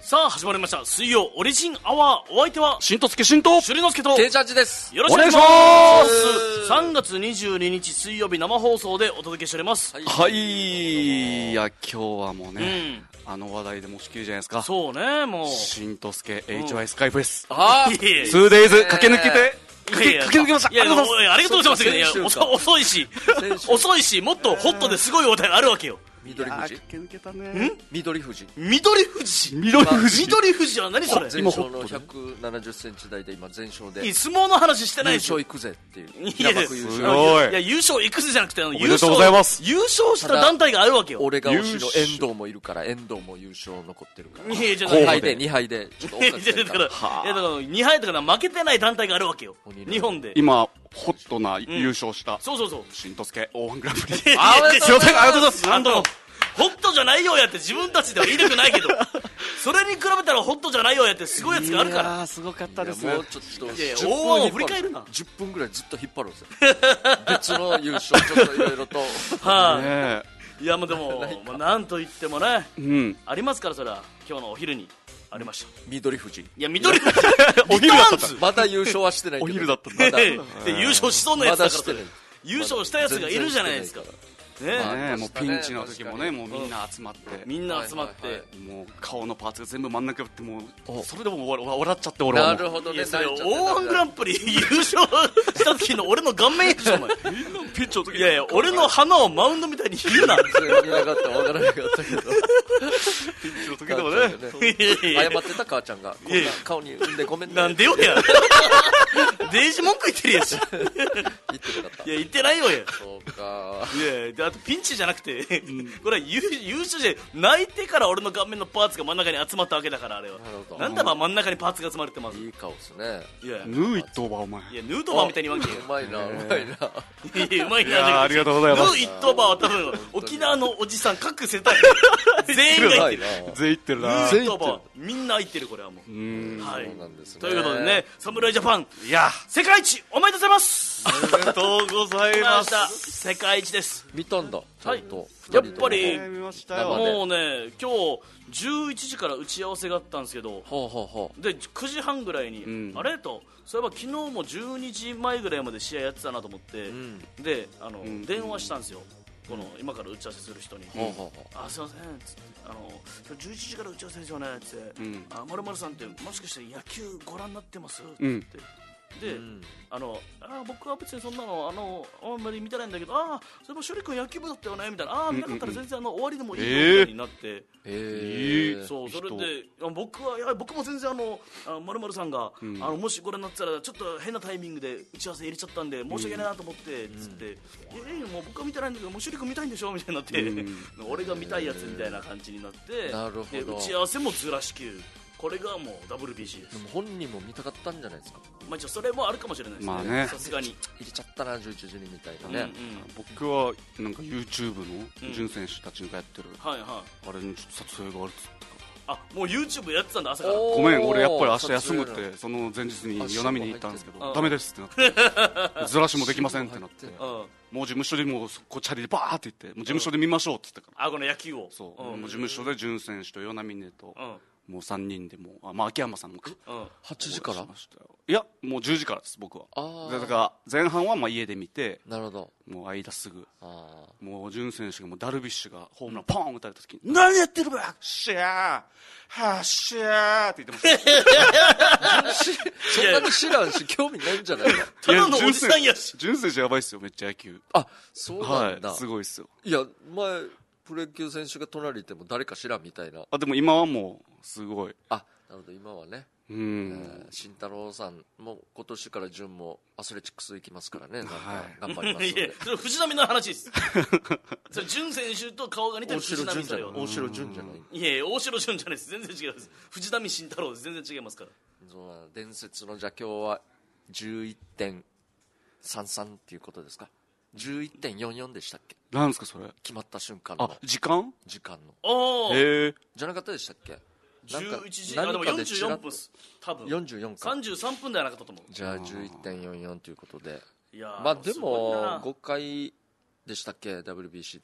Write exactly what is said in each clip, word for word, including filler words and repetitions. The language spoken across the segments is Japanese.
さあ始まりました水曜オリジンアワー。お相手はしんとすけしんとしゅりのすけとケイチャージです。 よろしくお願いしますさんがつにじゅうににち水曜日生放送でお届けしております。 はい、はい、いや今日はもうね、うん、あの話題でもしきりじゃないですか。 そうね、もうしんとすけ エイチワイ スカイプです。 ああツーデイズ駆け抜けて駆け抜けました。 いやいやありがとうございます。いや遅いし遅いしもっとホットですごい話題があるわけよ。 緑富士駆け抜けたね。 緑富士緑富士緑富士緑富士は何それ。 全勝のひゃくななじゅっセンチ台で今全勝で相撲の話してない優でしょ。 勝行くぜっていう。 いやいや優す勝ごい。 いや優勝行くぜじゃなくて、あのおめでとうございます。 優勝した団体があるわけよ。 俺が推しの遠藤もいるから、遠藤も優勝残ってるから。 いやいやにはいでにはいでちょっと追っかけてるだかかららいやだからにはいとか負けてない団体があるわけよ日本で。 今ホットな優勝したそうそうそうしんとすけオーワングランプリ。 あ、すいません、ありがとうございます。 なんとホットじゃないよやって自分たちでは言いたくないけどそれに比べたらホットじゃないよやってすごいやつがあるから。 いやすごかったです。 もうちょっといやいや大腕を振り返るな。 じゅっぷんぐらいずっと引っ張るんですよ別の優勝ちょっといろいろとはい、 ね、 いやもうでもまあなんといってもね、 うん、 ありますから。それは今日のお昼にありました。 緑富士。 いや緑富士お昼だったまだ優勝はしてないけどお昼だったまだで優勝しそうなやつだからそれ、 まだ優勝したやつがいるじゃないですかね。 まあね、もうピンチの時もね、もうみんな集まって、 みんな集まって、 はいはいはもう顔のパーツが全部真ん中にあってもおうそれでも笑笑っちゃって俺はもうなるほどね。 いやそれ泣いちゃってオーワングランプリ優勝した時の俺の顔面やしょお前ピンチの時いやいや俺の鼻をマウンドみたいに言うな全然見なかったわからなかったけどピンチの時でもねいやいや謝ってた母ちゃんがこんな顔に産んでごめんねなんでよやデイジ文句言ってるやつ言ってなかった。 いや言ってないよやそうか。 いやであとピンチじゃなくて、これは優優勝じゃ泣いてから俺の顔面のパーツが真ん中に集まったわけだから。あれはなるほどなんだば真ん中にパーツが集まるってまずいい顔っすね。 いやヌーイットーバーお前いやヌートバーみたいに言わんけようまいなうまいな。 いやうまいな。 いやありがとうございます。 ヌー一等バーは多分沖縄のおじさん各世帯全員が言ってる。 全員言ってるヌな。 ー一等バーみんな言ってる。これはもううんはいそうなんですね。 ということでね、侍ジャパンいや世界一おめでとうございます。 おめでとうございます世界一です。 見たんだ。ちゃんとやっぱり見ましたよ。 もうね今日じゅういちじから打ち合わせがあったんですけど、 ほうほうほでくじはんぐらいに、 うんあれとそういえば昨日もじゅうにじまえぐらいまで試合やってたなと思って、 う。うん。 であの、 ん電話したんですよ。この今から打ち合わせする人に、 ほうほうほう。 あすいませんつってあのじゅういちじから打ち合わせですよねつって、 うんあまるまるさんってもしかして野球ご覧になってますってうんで、 うんあのあ僕は別にそんなのあのあんまり見てないんだけど、あそれも勝利君野球部だったよねみたいな、あ見なかったら全然あの終わりでもいいよみたいになって、 えー。 そうそれであ僕はいや僕も全然あのまるまるさんが、 んあのもしご覧になってたらちょっと変なタイミングで打ち合わせ入れちゃったんで申し訳ないなと思ってつって、えー、もう僕は見てないんだけどもう勝利君見たいんでしょみたいになって、俺が見たいやつみたいな感じになってなるほどで打ち合わせもずらし球、これがもう ダブリュービーシー です。 でも本人も見たかったんじゃないですか。 まあ、一応それもあるかもしれないですね。 まあねさすがに。 入れちゃったなじゅういちじにみたいなうんね。 僕はなんか YouTube の準選手たちがやってるはいはい。 あれにちょっと撮影があるっつったからあ、もう YouTube やってたんだ朝から。 おーごめん俺やっぱり明日休むっ撮影てその前日に与那見に行ったんですけうんどダメですってなってずらしもできませんってなって入うん。 もう事務所でもうこうチャリでバーって言ってもう事務所で見ましょうって言ったからあ、この野球を。 そう、 んもう事務所で潤選手と与那峰と、 うん。 もうさんにんでもうあ、まあ、秋山さんもかうん。 はちじからしましたよいやもうじゅうじからです僕はあーでだから前半はまあ家で見てなるほど。 もう間すぐあもう潤選手がもうダルビッシュがホームランポーン打たれた時に、何やってるばシャーはっしゃーって言ってましたあ。そんなに知らんし興味ないんじゃないの。 ただのおじさんやし。 潤選手やばいっすよめっちゃ野球あ、そうなんだ。 はいすごいっすよいや前プロ野球選手が隣にいても誰か知らんみたいな。 あでも今はもうすごいあ、なるほど今はね。 うえんー慎太郎さんも今年から順もアスレチックス行きますからね。なんかはい頑張りますのいやで。 それ藤波の話ですそれ潤選手と顔が似てる大城藤波順じゃない。 それは大城順じゃない。 いやいや大城潤じゃないです。全然違います。藤波慎太郎です。全然違いますから。 そうなの伝説のじゃあ今日はじゅういってんさんさんっていうことですか。じゅういってんよんよんでしたっけ。 なんですかそれ決まった瞬間あの時間時間のおーへえじゃなかったでしたっけ。なんかじゅういちじ、あでも何かよんじゅうよんでちらっとぷんっす多分よんじゅうよんか。 さんじゅうさんぷんではなかったと思う。 じゃあじゅういってんよんよんということで、 いやーまあですごいなもごかいでしたっけ ダブリュービーシー って。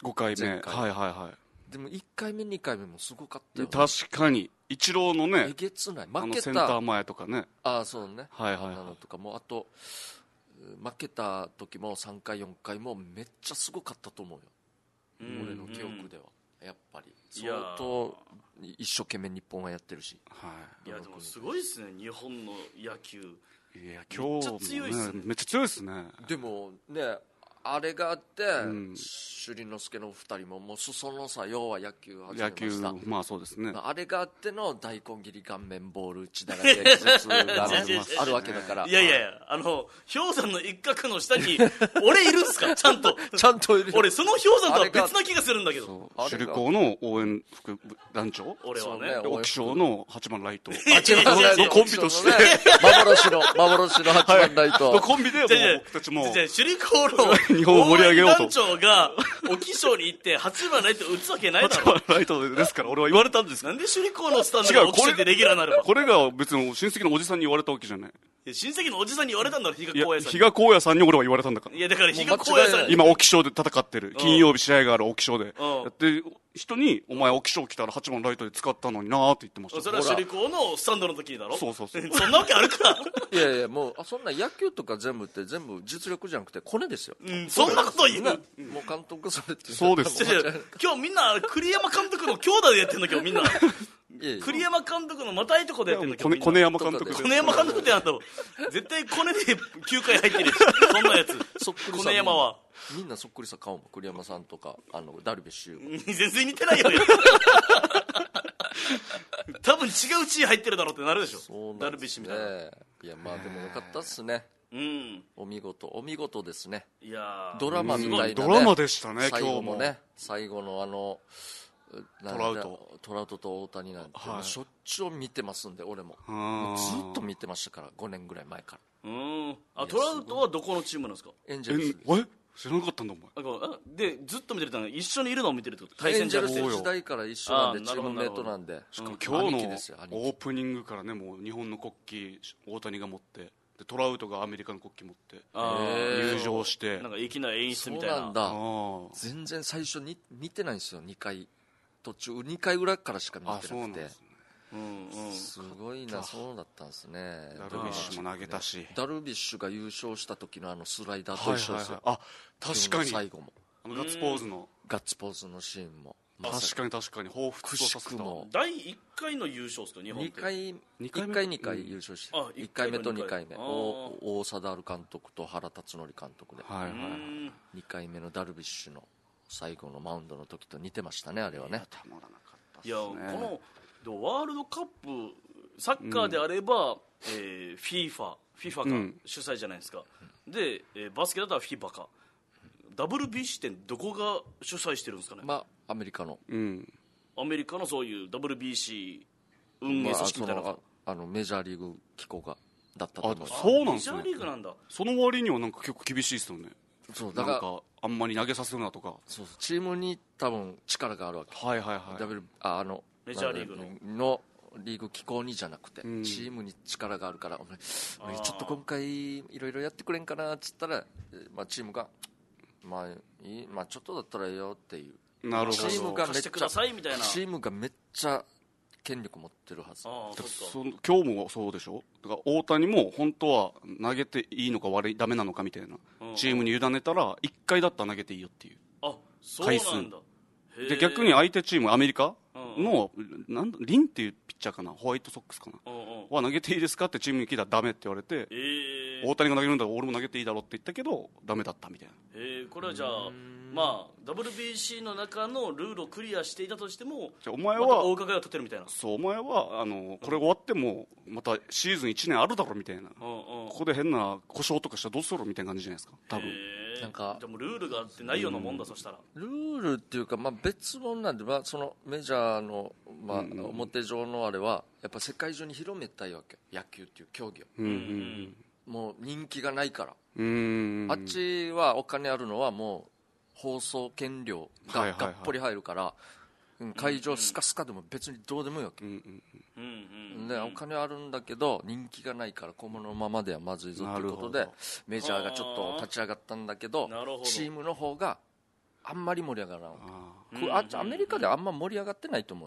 ごかいめ前回はいはいはでもいっかいめにかいめもすごかったいよね。 確かにイチローのえねげつないあ負けのセンターた前とかね。 あそうねはいはいはいあんなのとかもあと負けた時もさんかいよんかいもめっちゃすごかったと思うよ、 うん俺の記憶ではやっぱりいや相当一生懸命日本はやってるしはいやでもすごいですね日本の野球。 い。いや今日もめっちゃ強いっすねめっちゃ強いですね。 でもねあれがあって、 ん首里之助のふたりももう裾野さ要は野球を始めま野球したまあそうですね。 あれがあっての大根切り顔面ボール打ちながら伝説があるわけだからいやいやいやあの氷山の一角の下に俺いるんすかちゃんとちゃんといる俺その氷山とは別な気がするんだけど。 そうあれが首里校の応援副団長俺はねそうねで沖賞のはちばんライトあ違う違う違うのコンビとして幻の幻のはちばんライト、 のコンビでもうじゃあじゃあ僕たちもじゃあ首里高の日本を盛り上げようと応援団長が沖賞に行ってはちばんライト打つわけないだはちろ。 ばんライトですから俺は言われたんです。 なんで首里高のスタンド違うが沖賞でレギュラーになるの。 これが別に親戚のおじさんに言われたわけじゃない。 いや親戚のおじさんに言われたんだろ比嘉いや光也さんに。 比嘉光也さんに俺は言われたんだから。 いやだから比嘉光也さんに今沖賞で戦ってる金曜日試合がある沖賞でうんやって人にお前沖賞来たらはちばんライトで使ったのになーって言ってました。 それは首里高のスタンドの時だろ。 そうそうそうそんなわけあるか。 いやいやもうあそんな野球とか全部って全部実力じゃなくてコネですよ、 うんそんなこと言う。 ねもう監督されてそうです違う違う今日みんな栗山監督の兄弟でやってんの今日みんな。 いやいや栗山監督のまたいとこでやってんの今日みんな。 コネコネ山監督でコネ山監督ってなんだろう。絶対コネできゅうかい入ってるしそんなやつ。 そっくりさコネ山はみんなそっくりさ顔も栗山さんとかあのダルビッシュ全然似てないよね。多分違う地位入ってるだろうってなるでしょ。ダルそうなんですビッシュみたいな。 ねいやまあでもよかったっすねうんお見事お見事ですねいやードラマみたいな、ね、 ドラマでしたね最後今日もね最後のあのなんだトラウトトラウトと大谷なんて、 はいもうしょっちゅう見てますんで俺もあもうずーっと見てましたからごねんぐらい前からうんあトラウトはどこのチームなんですか。 エンジェルスええ知らなかったんだお前。 あこうあでずっと見てるってのは一緒にいるのを見てるってこと。対エンジ戦じゃなくて。 ェルス時代から一緒なんであーチームメイトなんでしかもうん今日の兄貴ですよ兄貴オープニングからねもう日本の国旗大谷が持ってでトラウトがアメリカの国旗持ってあへー入場してなんか粋な演出そうみたいな。 なんだあー全然最初に見てないんですよにかい途中にかい裏からしか見あてなくてそうなんですね。 うんうんすごいなそうだったんですねダルビッシュも投げたしダルビッシュが優勝した時のあのスライダーとはい一緒ですよ、 はいはいあ確かに最後もあのガッツポーズのガッツポーズのシーンも確かに確かに彷彿とさせたくしくもだいいっかいの優勝ですか日本っ 2 て。 回二回目いっかいにかい優勝してあいっかいめとにかいめあー大大貞治監督と原辰徳監督ではいはいはいうんにかいめのダルビッシュの最後のマウンドの時と似てましたねあれはねたまらなかったっすいやこねのでもワールドカップサッカーであれば、えー、FIFA, FIFA がうん主催じゃないですか、で、えーバスケだったら FIBA か ダブリュービーシー ってどこが主催してるんですかね、 まあアメリカのうんアメリカのそういう ダブリュービーシー 運営組織みたいなのが、 まあそのああのメジャーリーグ機構がだったと思いますあそうなんですねメジャーリーグなんだ。 その割にはなんか結構厳しいですよね。 そうだからなんかあんまり投げさせるなとか。 そうそうチームに多分力があるわけはいはいはい。 W ああのメジャーリーグののリーグ機構にじゃなくて、 うんチームに力があるからお前お前あーちょっと今回いろいろやってくれんかなっつったら、えーまあ、チームがまあいい、まあ、ちょっとだったらええよっていうなるほど。 チームがめっちゃ貸してくださいみたいな。 チームがめっちゃ権力持ってるはずああそっか。 その今日もそうでしょ。だから大谷も本当は投げていいのか悪いダメなのかみたいなうんチームに委ねたらいっかいだったら投げていいよっていう。 あそうなんだ。へーで逆に相手チームアメリカうんのなんだリンっていうピッチャーかなホワイトソックスかなうんうんは投げていいですかってチームに聞いたらダメって言われてえー大谷が投げるんだら俺も投げていいだろうって言ったけどダメだったみたいな。 えーこれはじゃあまあ ダブリュービーシー の中のルールをクリアしていたとしてもじゃあお前またはお伺いを立てるみたいな。 そうお前はあのこれ終わってもまたシーズンいちねんあるだろみたいな、 うんうんここで変な故障とかしたらどうするみたいな感じじゃないですか多分。 へーなんかでもルールがあってないようなもんだ、そしたら。 ルールっていうか、まあ、別物なんで、まあ、そのメジャーの、まあうん表上のあれはやっぱ世界中に広めたいわけ野球っていう競技をうんうんもう人気がないから、 うんうんあっちはお金あるのはもう放送権料がはいはいはいがっぽり入るから、うん会場スカスカでも別にどうでもいいわけ、 うんうんうんうんでお金あるんだけど人気がないからこのままではまずいぞということでなるほどメジャーがちょっと立ち上がったんだけどなるほどチームの方があんまり盛り上がらないあこれあアメリカであんま盛り上がってないと思うよ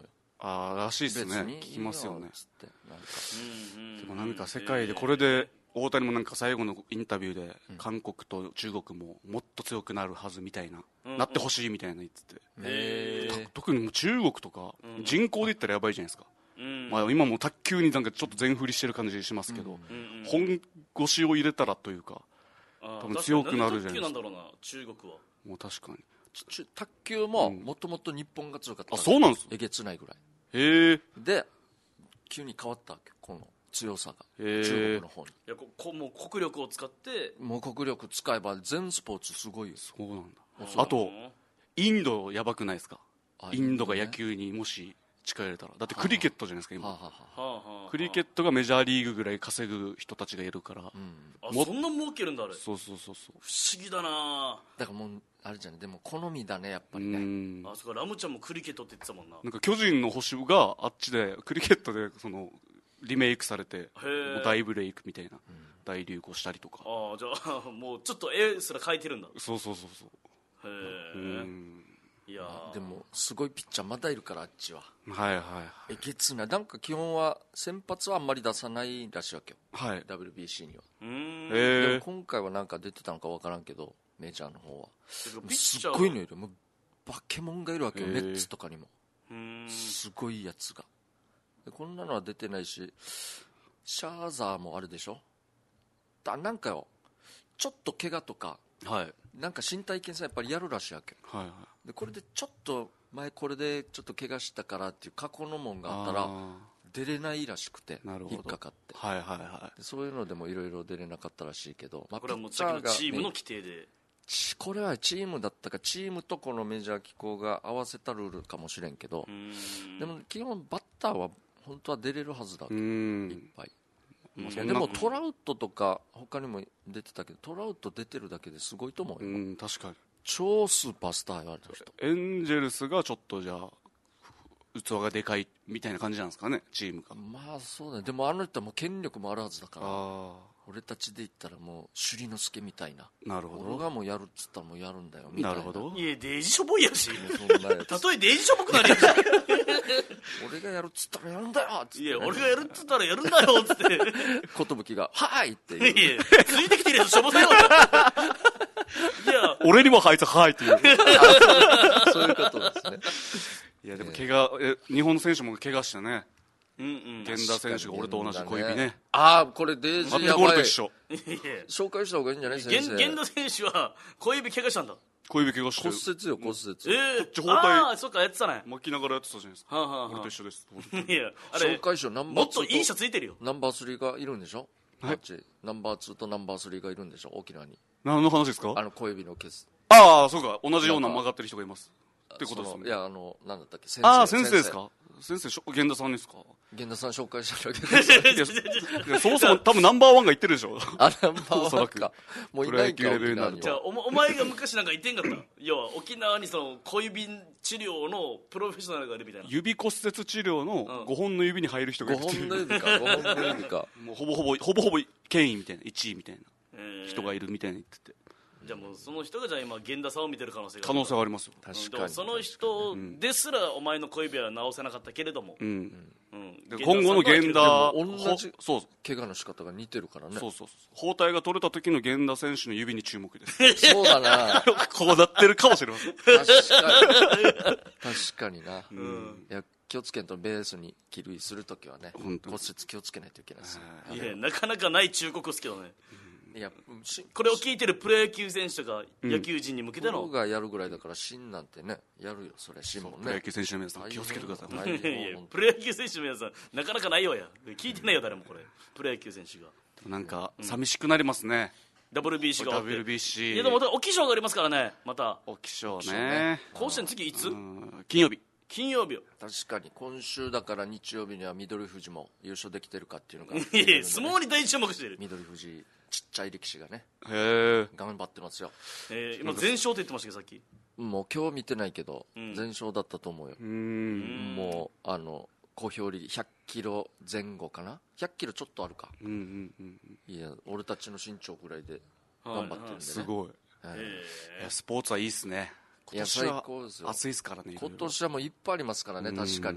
ああらしいですね。 別に聞きますよね。 つってなんかうんうんでもなんか世界でこれで大谷もなんか最後のインタビューで韓国と中国ももっと強くなるはずみたいな、 うんなってほしいみたいな言ってて、 へー特にもう中国とか人口で言ったらやばいじゃないですか、 うんまあ、今もう卓球になんかちょっと全振りしてる感じしますけど、 うんうん本腰を入れたらというかあー多分強くなるじゃないですか確かに何で卓球なんだろうな中国は。 もう確かにち卓球ももともと日本が強かったあそうなんですえげつないぐらいへえで急に変わったわけこの強さがへー中国の方にいやここもう国力を使ってもう国力使えば全スポーツすごいよそうなんだそうあとインドやばくないですかあインドがインドね野球にもし力入れたらだってクリケットじゃないですか今、 はあ、はあはあ、 はあはあクリケットがメジャーリーグぐらい稼ぐ人たちがいるから、 うん、 もあそんな儲けるんだあれ。 そうそうそうそう不思議だな。 だからもうあれじゃないでも好みだねやっぱうりねんあそこラムちゃんもクリケットって言ってたもんな。 なんか巨人の星があっちでクリケットでそのリメイクされてへーもう大ブレイクみたいな、大流行したりとかああじゃあもうちょっと絵すら描いてるんだ。 そうそうそうそうへうえ。 んいやーでもすごいピッチャーまだいるからあっちははいはいえげつないなんか基本は先発はあんまり出さないらしいわけよはいダブリュービーシー には、 うーんでもへえ今回はなんか出てたのか分からんけどメジャーの方はピッすチャーっごいのいるもうバケモンがいるわけよへーメッツとかにもうーんすごいやつがでこんなのは出てないしシャーザーもあるでしょだなんかよちょっと怪我とかはいなんか身体検査やっぱりやるらしいわけはいはいでこれでちょっと前これでちょっと怪我したからっていう過去のもんがあったらあ出れないらしくてなるほど引っかかってーはいはいはでそういうのでもいろいろ出れなかったらしいけど、まあこれはもうピッチャーがさっきのチームのね規定で。 ちこれはチームだったかチームとこのメジャー機構が合わせたルールかもしれんけどう、ーんでも基本バッターは本当は出れるはずだいういっんぱい、 まあいやでもそんなトラウトとか他にも出てたけどトラウト出てるだけですごいと思ううよ、 ん確かに超スーパースター言われた人エンジェルスがちょっとじゃあ器がでかいみたいな感じなんですかねチームがまあそうだねでもあの人はもう権力もあるはずだからあ俺たちで言ったらもう首里之助みたいなあなるほど俺がもうやるっつったらもうやるんだよみたいななるほどいやデイジーしょぼいやし。 もうそんなやつ例えデイジーしょぼくなるやし。 俺がやるっつったらやるんだよっつって、 いや俺がやるっつったらやるんだよっつって。 寿が「はい!」っていいうやついてきてるやつしょぼさよ。いや俺にもあいつはいっていうそういうことですねいやでも怪我え日本の選手も怪我したねうんうん。 源田選手が俺と同じ小指ねああこれデイジマットーやばいゴールと一緒いや紹介した方がいいんじゃない先生源田選手は小指怪我したんだ。 小指怪我して骨折よ骨折ええち包帯ああそっかやってたね。 巻きながらやってたじゃないですかはあはあはあ俺と一緒ですいやあ紹れ介しようナンバーツーもっといいシャツついてるよ。 ナンバースリーがいるんでしょはいあっちナンバーツーとナンバースリーがいるんでしょ沖縄に何の話ですかあの小指のケースああそうか同じような曲がってる人がいますってことですねそのいやあのなんだったっけ先ああ先生ですか先生しょ源田さんですか源田さん紹介したらいやいやそもそも多分ナンバーワンが言ってるでしょあナンバーおそらくワンかもういないかプロ野球レベルになると沖縄にじゃあおお前が昔なんか言ってんかった要は沖縄にその小指治療のプロフェッショナルがいるみたいな。 指骨折治療のごほんの指に入る人がいごるっていうほんの指かごほんの指かもうほぼほぼほぼほぼ権威みたいないちいみたいなえー人がいるみたいに言っててじゃあもうその人がじゃあ今源田さんを見てる可能性がある可能性はありますよ確かにでもその人ですらお前の小指は治せなかったけれども、 うんうんで今後の源田でも同じほそう怪我の仕方が似てるからねそうそうそう包帯が取れた時の源田選手の指に注目ですそうだなこうなってるかもしれません確かに確かにな、いや気をつけんとベースに帰塁するときはね本当に骨折気をつけないといけないですいやなかなかない忠告ですけどね。 いやしこれを聞いてるプロ野球選手とか野球人に向けての、 プロがやるぐらいだから芯なんてねやるよそれ芯もねプロ野球選手の皆さん気をつけてください大変いやいやもうプロ野球選手の皆さんなかなかないよや聞いてないよ誰もこれプロ野球選手がなんか寂しくなりますねダブリュービーシー が終わってダブリュービーシーいやでもまたお気象がありますからねまたお気象ね甲子園次いつうん金曜日金曜日よ確かに今週だから日曜日には緑富士も優勝できてるかっていうのがいやいや相撲に大注目してる、 緑富士ちっちゃい力士がねへえ頑張ってますよえー、今全勝って言ってましたけどさっきもう今日見てないけど、 ん全勝だったと思うよ、 うんもうあの小兵力ひゃっキロ前後かなひゃっキロちょっとあるかうんうんうんいや俺たちの身長ぐらいで頑張ってるんでね、 すごいはいいやスポーツはいいっすねいや今年は最高ですよ暑いっすからねいろいろ今年はもういっぱいありますからね、確かに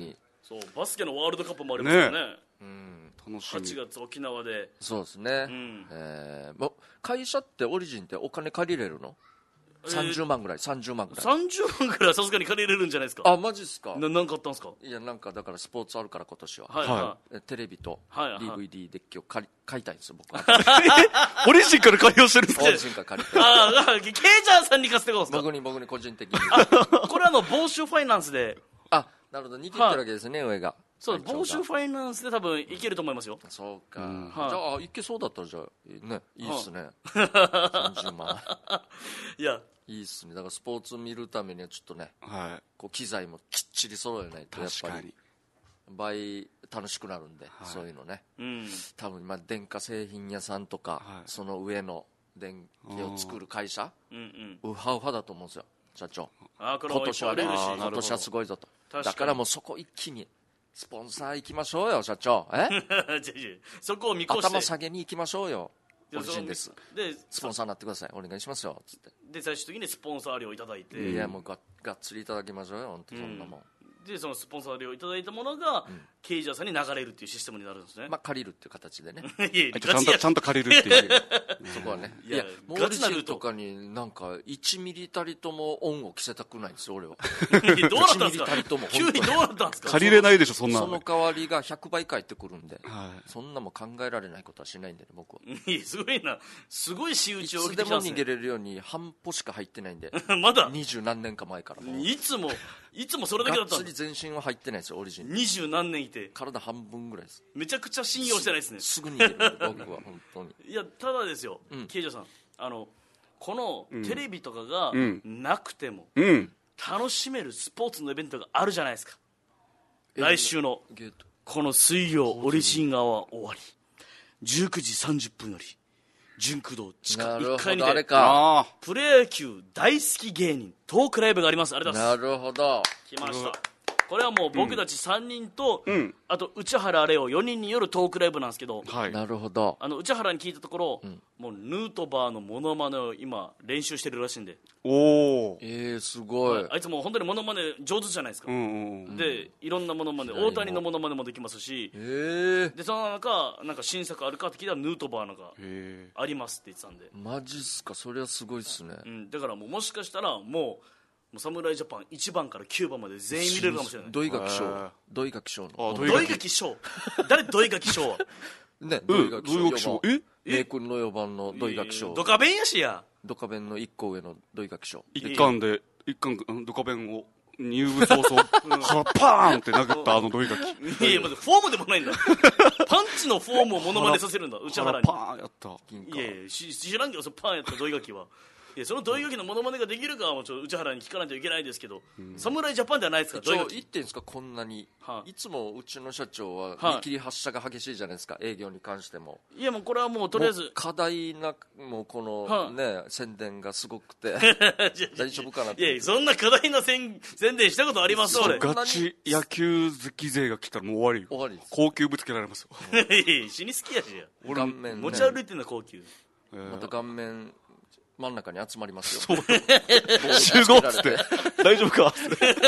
そうバスケのワールドカップもありますからね。 ねうん楽しみ。 はちがつ沖縄で。 そうですね、 んえーもう会社ってオリジンってお金借りれるの？さんじゅうまんぐらい、さんじゅうまんぐらい。 さんじゅうまんくらいはさすがに借りれるんじゃないですか。 あ、マジっすか？ ななんかあったんですか。 いや、なんかだからスポーツあるから今年は、 はいははえテレビとはいはいディーブイディー デッキを借り買いたいんですよ僕は。 オリジンから開放してるんですか？ オリジンから借りてい。ああ、ケイジャーさんに貸すってことですか。 僕に僕に個人的にこれあの房州ファイナンスで、 あ、なるほど、似てってるわけですね、上が。 そう会長が房州ファイナンスで多分いけると思いますよ。 そうか、 うんはいじゃあいけそうだったらじゃあね、いいっすね、さんじゅうまんいやいいっすね。だからスポーツ見るためにはちょっとね、 はこう機材もきっちり揃えないい。 とやっぱり確かに。 倍楽しくなるんで、そういうのね、 うん多分まあ電化製品屋さんとか、 はいその上の電気を作る会社うんうん。 ウハウハだと思うんですよ社長。 ああこれも今年はね、 いっぱいあるしあーなるほど今年はすごいぞと。 確かにだからもうそこ一気にスポンサー行きましょうよ社長。え違う違うそこを見越して頭下げに行きましょうよ。オリジンです。 でスポンサーになってください、お願いしますよつって、 で最終的にスポンサー料をいただいて、 いやもうががっつりいただきましょうよ本当そんなもん、 でそのスポンサー料をいただいたものが、ケイジャーさんに流れるっていうシステムになるんですね。 まあ借りるっていう形でねいやいやちゃんと、 ガチやちゃんと借りるっていう。 そこはね、 いやいやもうオリガチなルートジンとかになんかいちミリたりとも恩を着せたくないんですよ俺は。 いやどうなったんですいちミリたりともか急にどうなったんですか。 借りれないでしょ、そんなの。 その代わりがひゃくばい返ってくるんで、 はそんなもん考えられないことはしないんでね僕は。 いやすごいな、すごい仕打いちを受つでも逃けてきたんですね。 げれるように半歩しか入ってないんでまだ二十何年か前からもういつもいつもそれだけだがっつりったんです。 全身は入ってないですよオリジン。 二十何年いて体半分ぐらいです。 めちゃくちゃ信用してないですね。 すぐ逃げる僕は本当に。 いやただですよ、 んケイジャーさんあのこのテレビとかがんなくてもい。うん。 楽しめるスポーツのイベントがあるじゃないですか。来週のゲートこの水曜オリジン側終わりじゅうくじさんじゅっぷんより純駆動地下なるいっかいにほどあれてか。 ああ。 プロ野球大好き芸人トークライブがあります。ありがとうございなます。 るほど。 来ました。これはもう僕たちさんにんと、 んあと内原レオよにんによるトークライブなんですけど、 はい。 なるほど。 あの内原に聞いたところ、もうヌートバーのモノマネを今練習してるらしいんで、 おお。 えー、すごい。 あいつもう本当にモノマネ上手じゃないですか、 うんうんうん。 でいろんなモノマネ、 平井も大谷のモノマネもできますし、 えー、 でその中なんか新作あるかって聞いたらヌートバーなんかへありますって言ってたんで、 マジっすか。それはすごいっすね。 うん、だからもうもしかしたらもうもう侍ジャパンいちばんからきゅうばんまで全員見れるかもしれない。 土井垣翔へー。 土井垣翔の。 あ土土井垣翔誰土井垣翔はね、 え。 土井垣どういう翔。 え名君のよばんの土井垣翔。 ドカベンやしや。 ドカベンの一個上の土井垣翔。 一巻で、一巻、うんドカベンを入部早々、腹パーンって殴ったあの土井垣。 いやいや、まずフォームでもないんだ。パンチのフォームをモノマネさせるんだ、内原に。 腹パーンやった。 銀いやいや、し知らんけど、そのパンやった土井垣は。いや、その土井垣のモノマネができるかは、もうちょっと内原に聞かないといけないですけど、侍ジャパンではないですから、 一応土井垣。 言ってんですかこんなに、 はいい、つもうちの社長ははい見切り発車が激しいじゃないですか、営業に関しても。 いや、もうこれはもうとりあえず、 もう過大なもうこの、 はいね宣伝がすごくて大丈夫かなっていやいや、そんな過大な宣宣伝したことあります、俺。 そガチ野球好き勢が来たらもう終わりよ。 終わりです。 高級ぶつけられますよ。 いやいや死に好きやしや。 顔面、ね、 持ち歩いてんだ、高級。 えーまた顔面真ん中に集まりますよ。 集合っつって。大丈夫か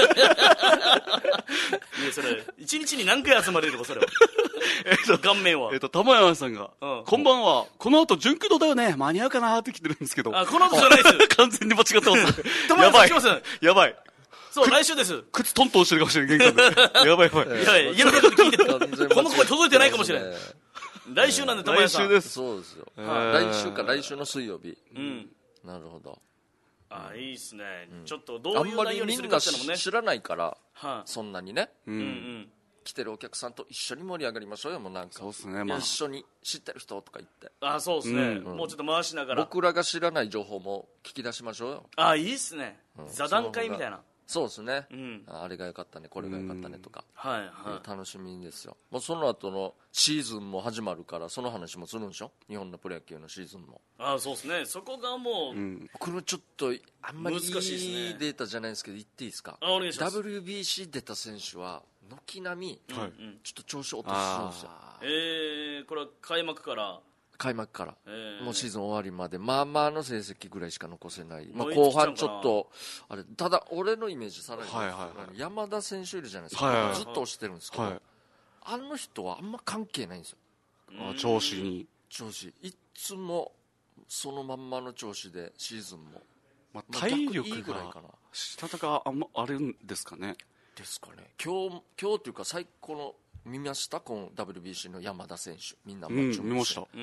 いや、それ、一日に何回集まれるのか、それは。 えっと、 顔面はえっ。と、玉山さんが、 うんこんばんは、この後、純駆動だよね、間に合うかなって来てるんですけど。 あ、この後じゃないです。 完全に間違ってます。 玉山さんやばい来ます。 やばい。 そう、来週です。 靴トントンしてるかもしれない、玄関で。やばいやばい。 いやいや、家の中で聞いてて、 完全間違ってこの声届いてないかもしれない。 ね来週なんで、玉屋さん。 来週です。 そうですよ、 ー来週か来週の水曜日、 うん。 なるほど。 あ、いいっすね。ちょっと、どあうんいうまりみ内容にするんなかっていうのもね。 知らないからはそんなにね、 い。うんうん。 来てるお客さんと一緒に盛り上がりましょうよ。もうなんかそうっすね、まあ一。緒に知ってる人とか言って、 あ、そうですね。 うんもうちょっと回しながら。 僕らが知らない情報も聞き出しましょうよ。 あ、いいっすね。座談会みたいな。 そうですね、 うん。 ああれが良かったねこれが良かったねとか、 はいは楽しみですよ。もうその後のシーズンも始まるからその話もするんでしょ、日本のプロ野球のシーズンも。 い。あ、そうですね。そこがもう、 うん。 これちょっとあんまりいい難しいですねデータじゃないですけど言っていいですか。 あ、お願いします。 ダブリュービーシー 出た選手は軒並みはい。 うん。 ちょっと調子落とすんですよ。 あえー、これは開幕から開幕から、 えー、 もうシーズン終わりまでまあまあの成績ぐらいしか残せない、まあ、 追いつ後きちゃうかな半ちょっとあれただ俺のイメージさらに、 はいはいはい、 山田選手いるじゃないですか、 はいはいはい、 ずっと押してるんですけど、 はい、 あの人はあんま関係ないんですよ、 あ調子に調子いつもそのまんまの調子でシーズンも、 まあ、体力いいぐらいかな、 したたかあんまあるんですかねですかね。今日今日というか最高の見ましたこの ダブリュービーシー の山田選手、みんなもうん見ました、 うんうん、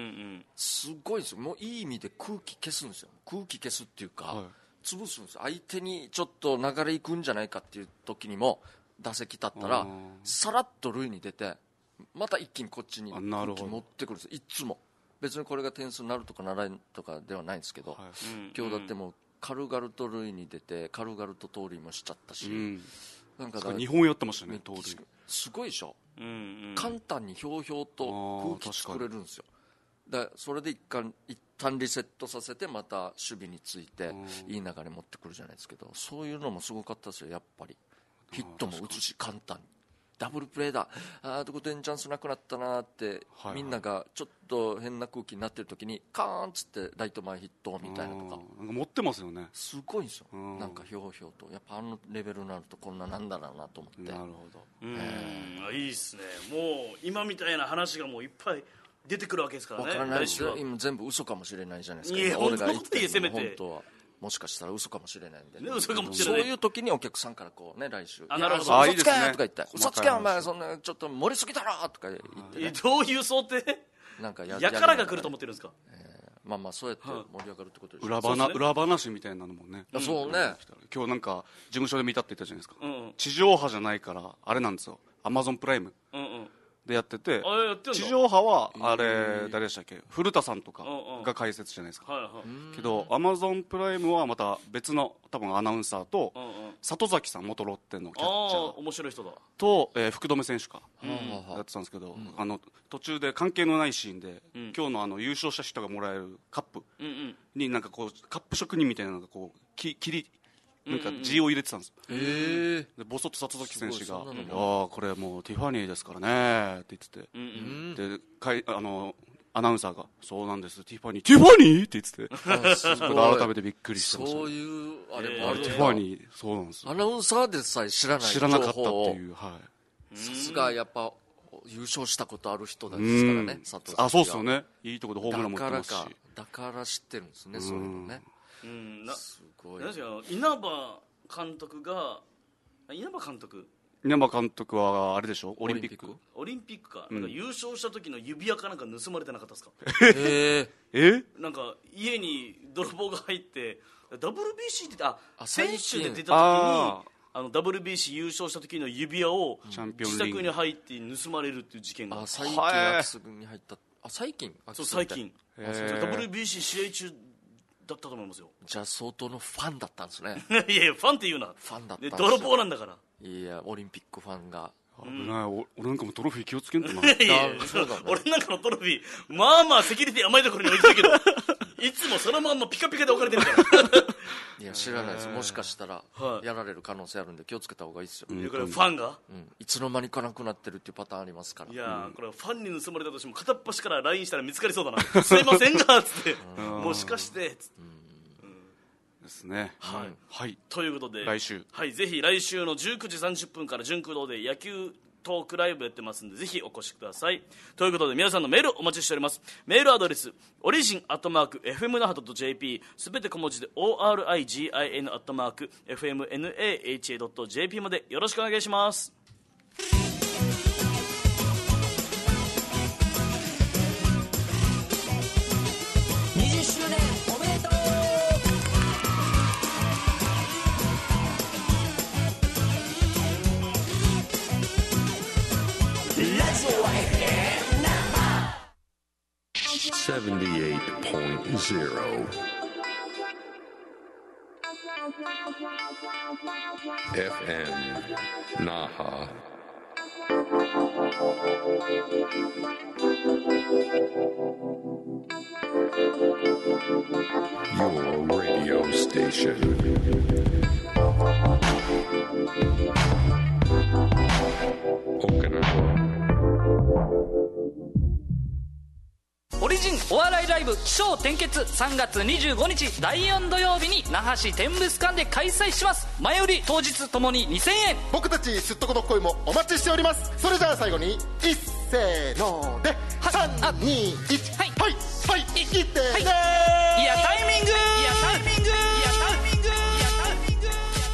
すごいですよ、もういい意味で空気消すんですよ、空気消すっていうか、はい、潰すんですよ、相手にちょっと流れいくんじゃないかっていう時にも打席立ったらさらっと塁に出てまた一気にこっちに空気持ってくるんですよ、いつも。別にこれが点数になるとかならないとかではないんですけど、はい、今日だってもう軽々と塁に出て軽々と盗塁もしちゃったし、うん、なんかにほんやってましたね、盗塁すごいでしょ、うんうん、簡単にひょうひょうと空気作れるんですよ。だそれで一旦一旦リセットさせてまた守備についていい流れ持ってくるじゃないですけど、そういうのもすごかったですよ、やっぱり。ヒットも打つし簡単にダブルプレーだ、あーどこでチャンスなくなったなって、はいはい、みんながちょっと変な空気になってる時にカーンっつってライト前ヒットみたいなとか、 なんか持ってますよね、 すごいんですよ、なんかひょうひょうと。やっぱあのレベルになるとこんななんだろうなと思って。 なるほど、 うん、えー、いいっすね。もう今みたいな話がもういっぱい出てくるわけですからね。 分からないですよ、今全部嘘かもしれないじゃないですか。 いや俺が言ってるのも本当はもしかしたら嘘かもしれないんで、 ね、嘘かもしれない。そういう時にお客さんからこうね、来週あなるほど嘘つけとか言って嘘つけお前そんなちょっと盛りすぎだろとか言って、ね、 どういう想定なんかややからが来ると思ってるんですか、 えー、まあまあそうやって盛り上がるってことでしょ、 裏話、ね、裏話みたいなのもね、 うん、そうね、 今日なんか事務所で見たって言ったじゃないですか、 うんうん、 地上波じゃないからあれなんですよ、アマゾンプライム、うんうんでやってて、地上波はあれ誰でしたっけ、古田さんとかが解説じゃないですか、けどアマゾンプライムはまた別の多分アナウンサーと里崎さん、元ロッテのキャッチャー面白い人だと、えー、福留選手かやってたんですけど、あの途中で関係のないシーンで、今日のあの優勝した人がもらえるカップになんかこうカップ職人みたいなのがこうき切りなんか字を入れてたんですよ、 うんうん、でボソッと里崎選手が「ああこれもうティファニーですからね」って言ってて、うんうん、でかいあのアナウンサーが「そうなんですティファニー」「ティファニー?」って言ってて改めてびっくりしてました、ね、 そういうあれもある、 ティファニーそうなんですよ、 アナウンサーでさえ知らない知らなかったっていう、はい、 さすがやっぱ優勝したことある人ですからね、佐藤さん。 あそうですよね、いいところでホームラン持ってますし、 だからかだから知ってるんですね、そういうのね。 うんなすごい。 なんですか稲葉監督が稲葉監督稲葉監督はあれでしょ、オリンピックオリンピックか、うん、なんか優勝した時の指輪かなんか盗まれてなかったですか。 ええなんか家に泥棒が入って ダブルビーシー ってああ選手で出た時にああの ダブリュービーシー 優勝した時の指輪を自宅に入って盗まれるっていう事件が、 あ最近空き巣に入った、あ最近そう最近ダブリュービーシー 試合中だったと思いますよ。 じゃあ相当のファンだったんですね。 いやいやファンって言うな、 ファンだったんですよ、泥棒なんだから。 いやオリンピックファンが危ない、うん、俺なんかもトロフィー気をつけんとな。 いやいやそうだ、ね、俺なんかのトロフィーまあまあセキュリティ甘いところに置いてるけどいつもそのまんまピカピカで置かれてるからいや知らないです、もしかしたらやられる可能性あるんで気をつけた方がいいですよ、 うん、これファンが、 うん、いつの間にかなくなってるっていうパターンありますから。 いや、うん、これファンに盗まれたとしても片っ端から ライン したら見つかりそうだなすいませんがっつってもしかしてっつって、うんですね、 はい、 はい、 ということで来週、 はい、ぜひ来週のじゅうくじさんじゅっぷんから純駆動で野球トークライブやってますんでぜひお越しください。ということで皆さんのメールお待ちしております。メールアドレスオリジンアットマーク エフエム 那覇 .jp すべて小文字で オーアールアイジン アットマーク エフエム ナハ .jp までよろしくお願いします。 にじゅっしゅうねんおめでとう。 seventy-eight point zero F M Naha. Your radio station. Okinawa. オリジンお笑いライブ笑転結さんがつにじゅうごにちだいよん土曜日に那覇市天物館で開催します。前売り当日ともににせんえん。 僕たちすっとこどっこいもお待ちしております。それじゃあ最後に一せーのでさんにいちはいはいはいいってね、はい、いやタイミングいやタイミングいやタイミングいやタイミングいやタイミング。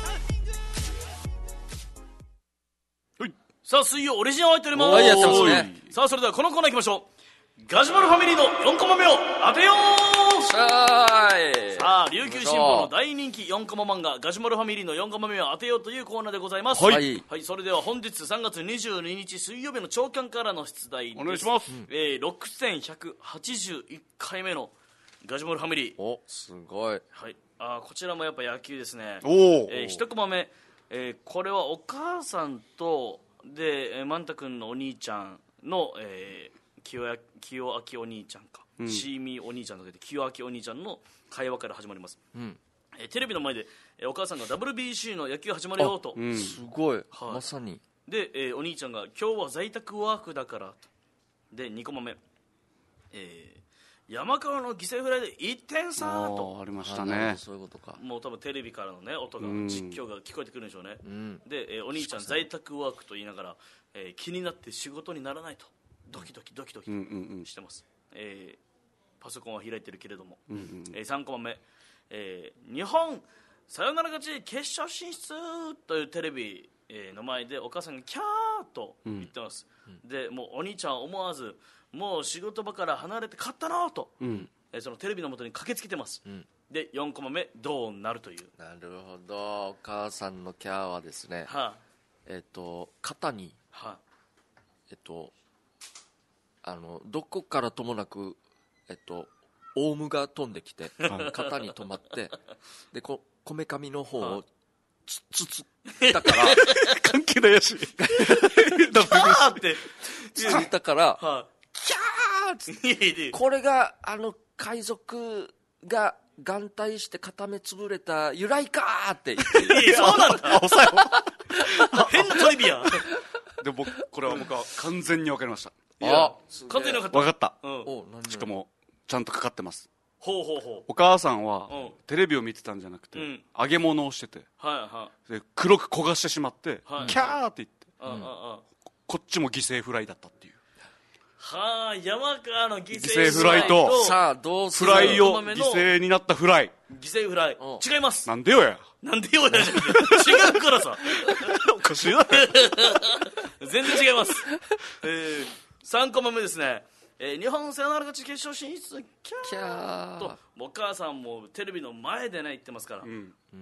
さあ水曜オリジンを入っております。 はい、やってますね。 さあそれではこのコーナー行きましょう。ガジュマルファミリーのよんコマ目を当てよう。 さあ琉球新報の大人気よんコマ漫画ガジュマルファミリーのよんコマ目を当てようというコーナーでございます。 はい、 はい、それでは本日さんがつにじゅうににち水曜日の朝刊からの出題です。 お願いします。 えー、ろくせんひゃくはちじゅういっかいめのガジュマルファミリー。 おすごい。 はい、あこちらもやっぱ野球ですね。 おえー、いちコマ目、えー、これはお母さんとで万太君のお兄ちゃんの、えー清明お兄ちゃんか、うん、シーミーお兄ちゃんとかで清明お兄ちゃんの会話から始まります、うんえー、テレビの前で、えー、お母さんが ダブリュービーシー の野球始まるよと、 うん、すごい、はい、まさにで、えー、お兄ちゃんが今日は在宅ワークだからと。でにコマ目、えー、山川の犠牲フライでいってん差とありましたね。 そういうことか。 もう多分テレビからの、ね、音が、うん、実況が聞こえてくるんでしょうね、うん、で、えー、お兄ちゃん在宅ワークと言いながら、えー、気になって仕事にならないとドキドキドキドキしてます、うんうんうんえー、パソコンは開いてるけれども、うんうんえー、さんコマ目、えー、日本サヨナラ勝ち決勝進出というテレビの前でお母さんがキャーと言ってます、うん、でもうお兄ちゃんは思わずもう仕事場から離れて勝ったなと、うんえー、そのテレビの元に駆けつけてます、うん、でよんコマ目どうなるという。 なるほど。お母さんのキャーはですね、はあ、えっ、ー、と肩に、はあ、えっ、ー、とあのどこからともなく、えっと、オウムが飛んできて肩に止まってでここめかみの方をつつつったから関係ないやしキャーってつつったから、はあ、キャーっつってこれがあの海賊が眼帯して片目つぶれた由来かーって言っていやそうなんだ変なトリビアで僕これは僕は完全に分かりました。 あ完全に分かった。 分かった、 うん、 しかもちゃんとかかってます。 ほうほうほう。 お母さんは、うん、テレビを見てたんじゃなくて、うん、揚げ物をしてて、はいはい、で黒く焦がしてしまって、はい、キャーって言って、うん、こっちも犠牲フライだったっていう。 はあ山川の犠牲フライとさあどうするフライを犠牲になったフライ犠牲フライ違います。 なんでよやなんでよやじゃ違うからさおかしいな全然違います、えー、さんコマ目ですね、えー、日本サヨナラ勝ち決勝進出キャーとお母さんもテレビの前でね言ってますから、うんうん、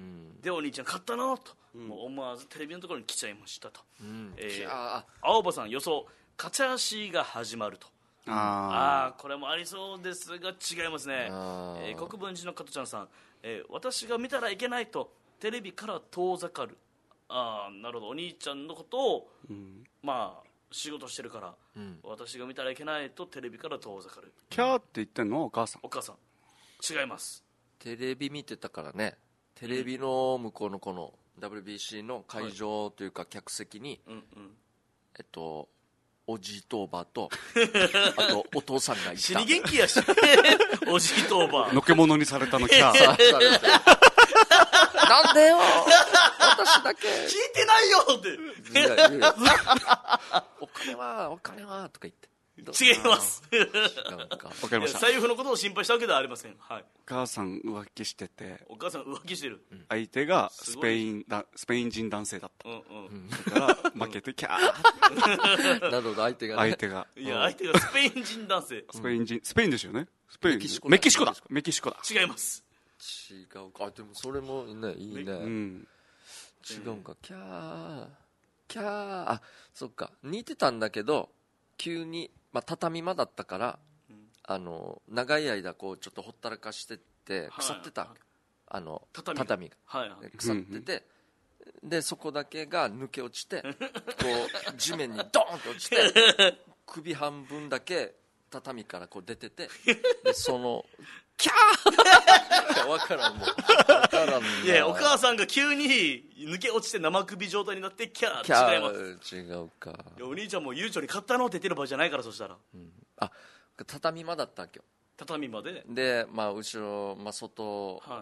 でお兄ちゃん勝ったなと、うん、もう思わずテレビのところに来ちゃいましたと、うんえー、青葉さん予想勝ち足が始まると。ああこれもありそうですが違いますね、えー、国分寺の加トちゃんさん、えー、私が見たらいけないとテレビから遠ざかる。ああなるほどお兄ちゃんのことを、うん、まあ仕事してるから、うん、私が見たらいけないとテレビから遠ざかる。 キャーって言ってんのお母さん。 お母さん違います。 テレビ見てたからね。テレビの向こうのこの ダブリュービーシー の会場というか客席に、はい、えっとおじいとおばとあとお父さんがいた。 死に元気やしおじいとおばのけものにされたのキャーなんでよ私だけ聞いてないよっていやいやお金はお金はとか言って違いますわかりました。 財布のことを心配したわけではありません、はい、 お母さん浮気しててお母さん浮気してる、 うん、相手がスペインだスペイン人男性だった、うんうん、だから負けてキャーなるほど相手が、ね、 相手がいや相手がスペイン人男性スペイン人スペインですよね。スペインメキシコだメキシコだメキシコだ違います。 違うか。でもそれもねいいね、うん、違うんか。キャーキャーあそっか似てたんだけど急に、まあ、畳間だったから、うん、あの長い間こうちょっとほったらかしてって腐ってた、はい、あの 畳, 畳が、はいはい、腐ってて、うん、でそこだけが抜け落ちてこう地面にドーンと落ちて首半分だけ畳からこう出ててでそのキャー分からんもう分からんいやお母さんが急に抜け落ちて生首状態になってキャー違います。 違うか。 いやお兄ちゃんも悠長に買ったのって言ってる場合じゃないから。そしたら、 うん、あ畳間だったわけよ。 畳間でで、まあ、後ろ、まあ、外、 はい、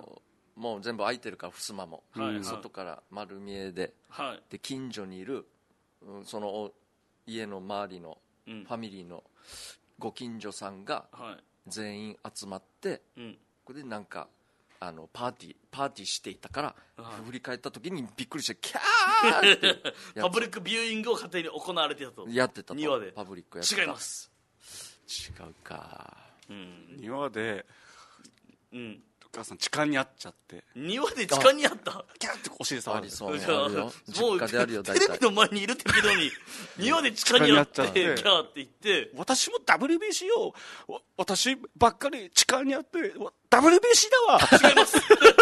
もう全部開いてるから襖も、はい、外から丸見えで、はい、で近所にいる、うん、その家の周りのファミリーのご近所さんが全員集まって、うん、これでなんかあのパーティーパーティーしていたから、はい、振り返った時にびっくりしてキャーってパブリックビューイングを家庭に行われてたと。 やってたと。 庭でパブリックやってた。 違います。 違うか、 うん、庭で、うん、お母さん痴漢にあっちゃって。 庭で痴漢にあった。 キャーってお尻触る。 ありそうあるよ。実家であるよ。 テレビの前にいるって言うのに庭で痴漢にあってキャーって言って、 私も ダブリュービーシー を私ばっかり痴漢にあって ダブリュービーシー だわ。 違います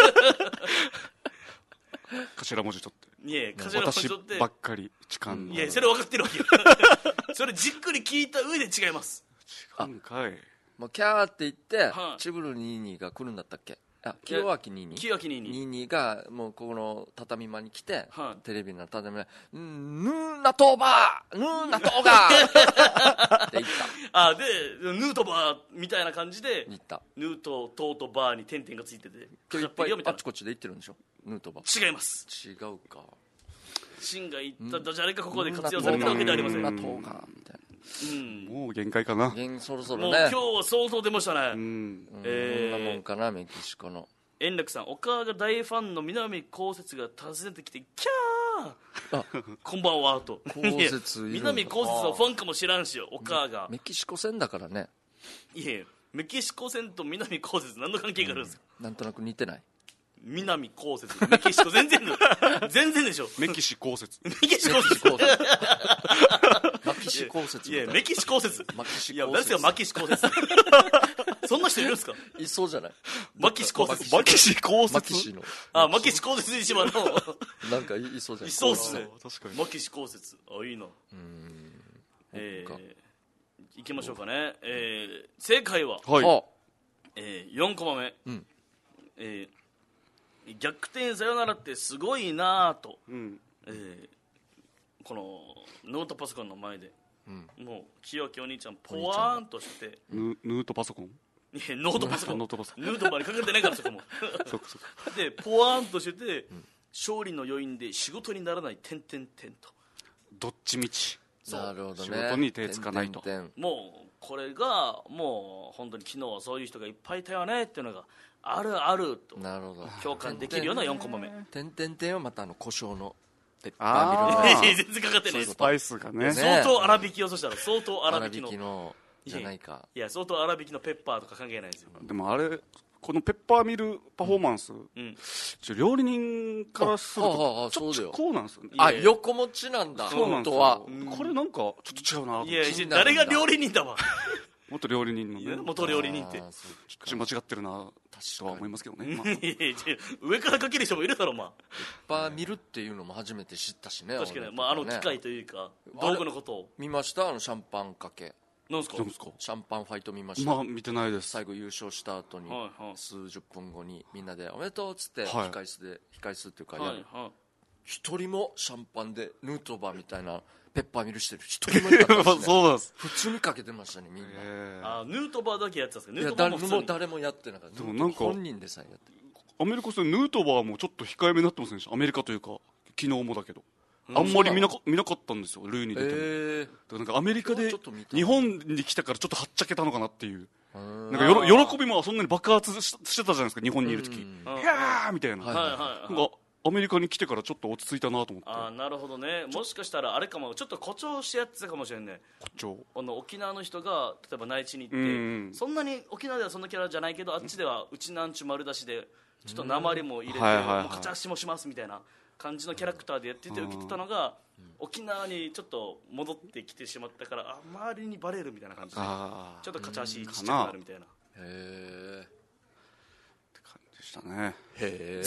頭文字取って。 いや頭文字取って私ばっかり痴漢、うん、 いやそれ分かってるわけよそれじっくり聞いた上で違います。 違うんかい。 もうキャーって言って、はあ、チブルニーニーが来るんだったっけ。あ、清明ニーニー清明ニーニーニーニーがもうこの畳間に来て、はあ、テレビの畳間で「ヌーナトーバーヌーナトーガー」って言ったあでヌートバーみたいな感じで言った。 ヌートトーとバーに点々がついてて今日いっぱいあっちこっちで言ってるんでしょヌートバー。違います。 違うか。 シンが言ったダジャレがここで活用されてるわけではありません。 ヌーナトーガーみたいな。 うん、 もう限界かな。 そろそろね。 もう今日は相当出ましたね。うん、 えー、こんなもんかなメキシコの。 円楽さん、お母が大ファンの南こうせつが訪ねてきてキャーこんばんはと。 こうせつ南こうせつはファンかもしらんしよ、お母が。 メキシコ戦だからね。 いえメキシコ戦と南こうせつ何の関係があるんですか。 うん、なんとなく似てない。 南こうせつメキシコ全然全然でしょ。 メキシコうせつメキシコうせつマキシコうせつ。 いやメキシコうせつ。 マキシいや誰ですかマキシコうせつそんな人いるんですか。 いそうじゃない。 マキシコうせつ。 マキシコうせつ。 マキシのあマキシコうせつにしまのなんかいそうじゃない。 いそうっすね。 確かにマキシこうせつ。あいいな。うんえーいきましょうかね。えー正解ははいえーよんコマ目、うんえー逆転サヨナラってすごいなと、うんえー、このノートパソコンの前で、うん、もう清明お兄ちゃんポワーンとしてヌートパソコンいやノートパソコンノートパソコンヌートバーにかかってないからそこもそっかそっかでポワーンとしてて、うん、勝利の余韻で仕事にならない点々点とどっちみちなるほど、ね、 仕事に手つかないと点々点もうこれがもう本当に昨日はそういう人がいっぱいいたよねっていうのがあるあるとなるほど共感できるようなよんコマ目。 点々点はまたあの胡椒のペッパーミル全然かかってないです。 スパイスがね相当粗挽きをそしたら相当粗挽きの粗挽きのじゃないか。 いや相当粗挽きのペッパーとか関係ないですよ。 でもあれこのペッパーミルパフォーマンス、うんうん、料理人からするとちょっとこうなんですよね。 あ横持ちなんだ。 そうなんですよ。これなんかちょっと違うな。 いや誰が料理人だわ元料理人のね。 元料理人ってちょっと間違ってるなとは思いますけどね、まあ、 上からかける人もいるだろう。まあペッパーミルっていうのも初めて知ったしね。 確かに、まあ、あの機械というか道具のことを見ました。あのシャンパンかけなんすかシャンパンファイト見ました。 まあ見てないです。 最後優勝した後に、はいはい、数十分後にみんなでおめでとうっつって、はい、控室で控室っていうか、はいはい、一人もシャンパンでヌートバーみたいなペッパーミルしてる一人もいなかったですねそうなんです。 普通にかけてましたねみんな。 あヌートバーだけやってたんですか。ヌートバーも普通に誰もやってなかった。 でもなんか本人でさえやってる。 アメリカ戦ヌートバーもちょっと控えめになってませんでした。アメリカというか昨日もだけどあんまり見なか、見なかったんですよルーに出ても、えー、だからなんかアメリカで日本に来たからちょっとはっちゃけたのかなっていうなんかよろ喜びもそんなに爆発 し, してたじゃないですか日本にいる時。いやーみたいな、はいはいはい、なんかアメリカに来てからちょっと落ち着いたなと思って。 あなるほどね。もしかしたらあれかもちょっと誇張してやってたかもしれんね。 誇張あの沖縄の人が例えば内地に行って、うん、そんなに沖縄ではそんなキャラじゃないけどあっちではうちなんちゅ丸出しでちょっと訛りも入れて、はいはいはい、もう勝ち足もしますみたいな感じのキャラクターでやってて受けてたのが、うん、沖縄にちょっと戻ってきてしまったからあ周りにバレるみたいな感じでちょっと勝ち足ちっちゃくなるみたいな。へえって感じでしたね。 へえ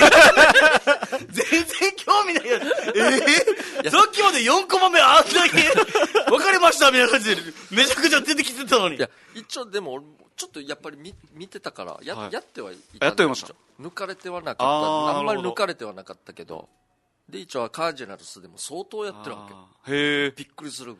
全然興味ないよ。えー、さっきまでよんコマ目あんだけ分かりましたみたいな感じでめちゃくちゃ出てきてたのに。 いや一応でも俺ちょっとやっぱり 見, 見てたから や,、はい、やってはいた。 やってました。 抜かれてはなかった。 あ, あんまり抜かれてはなかったけどで一応カージナルスでも相当やってるわけ。 へえびっくりするぐらいに。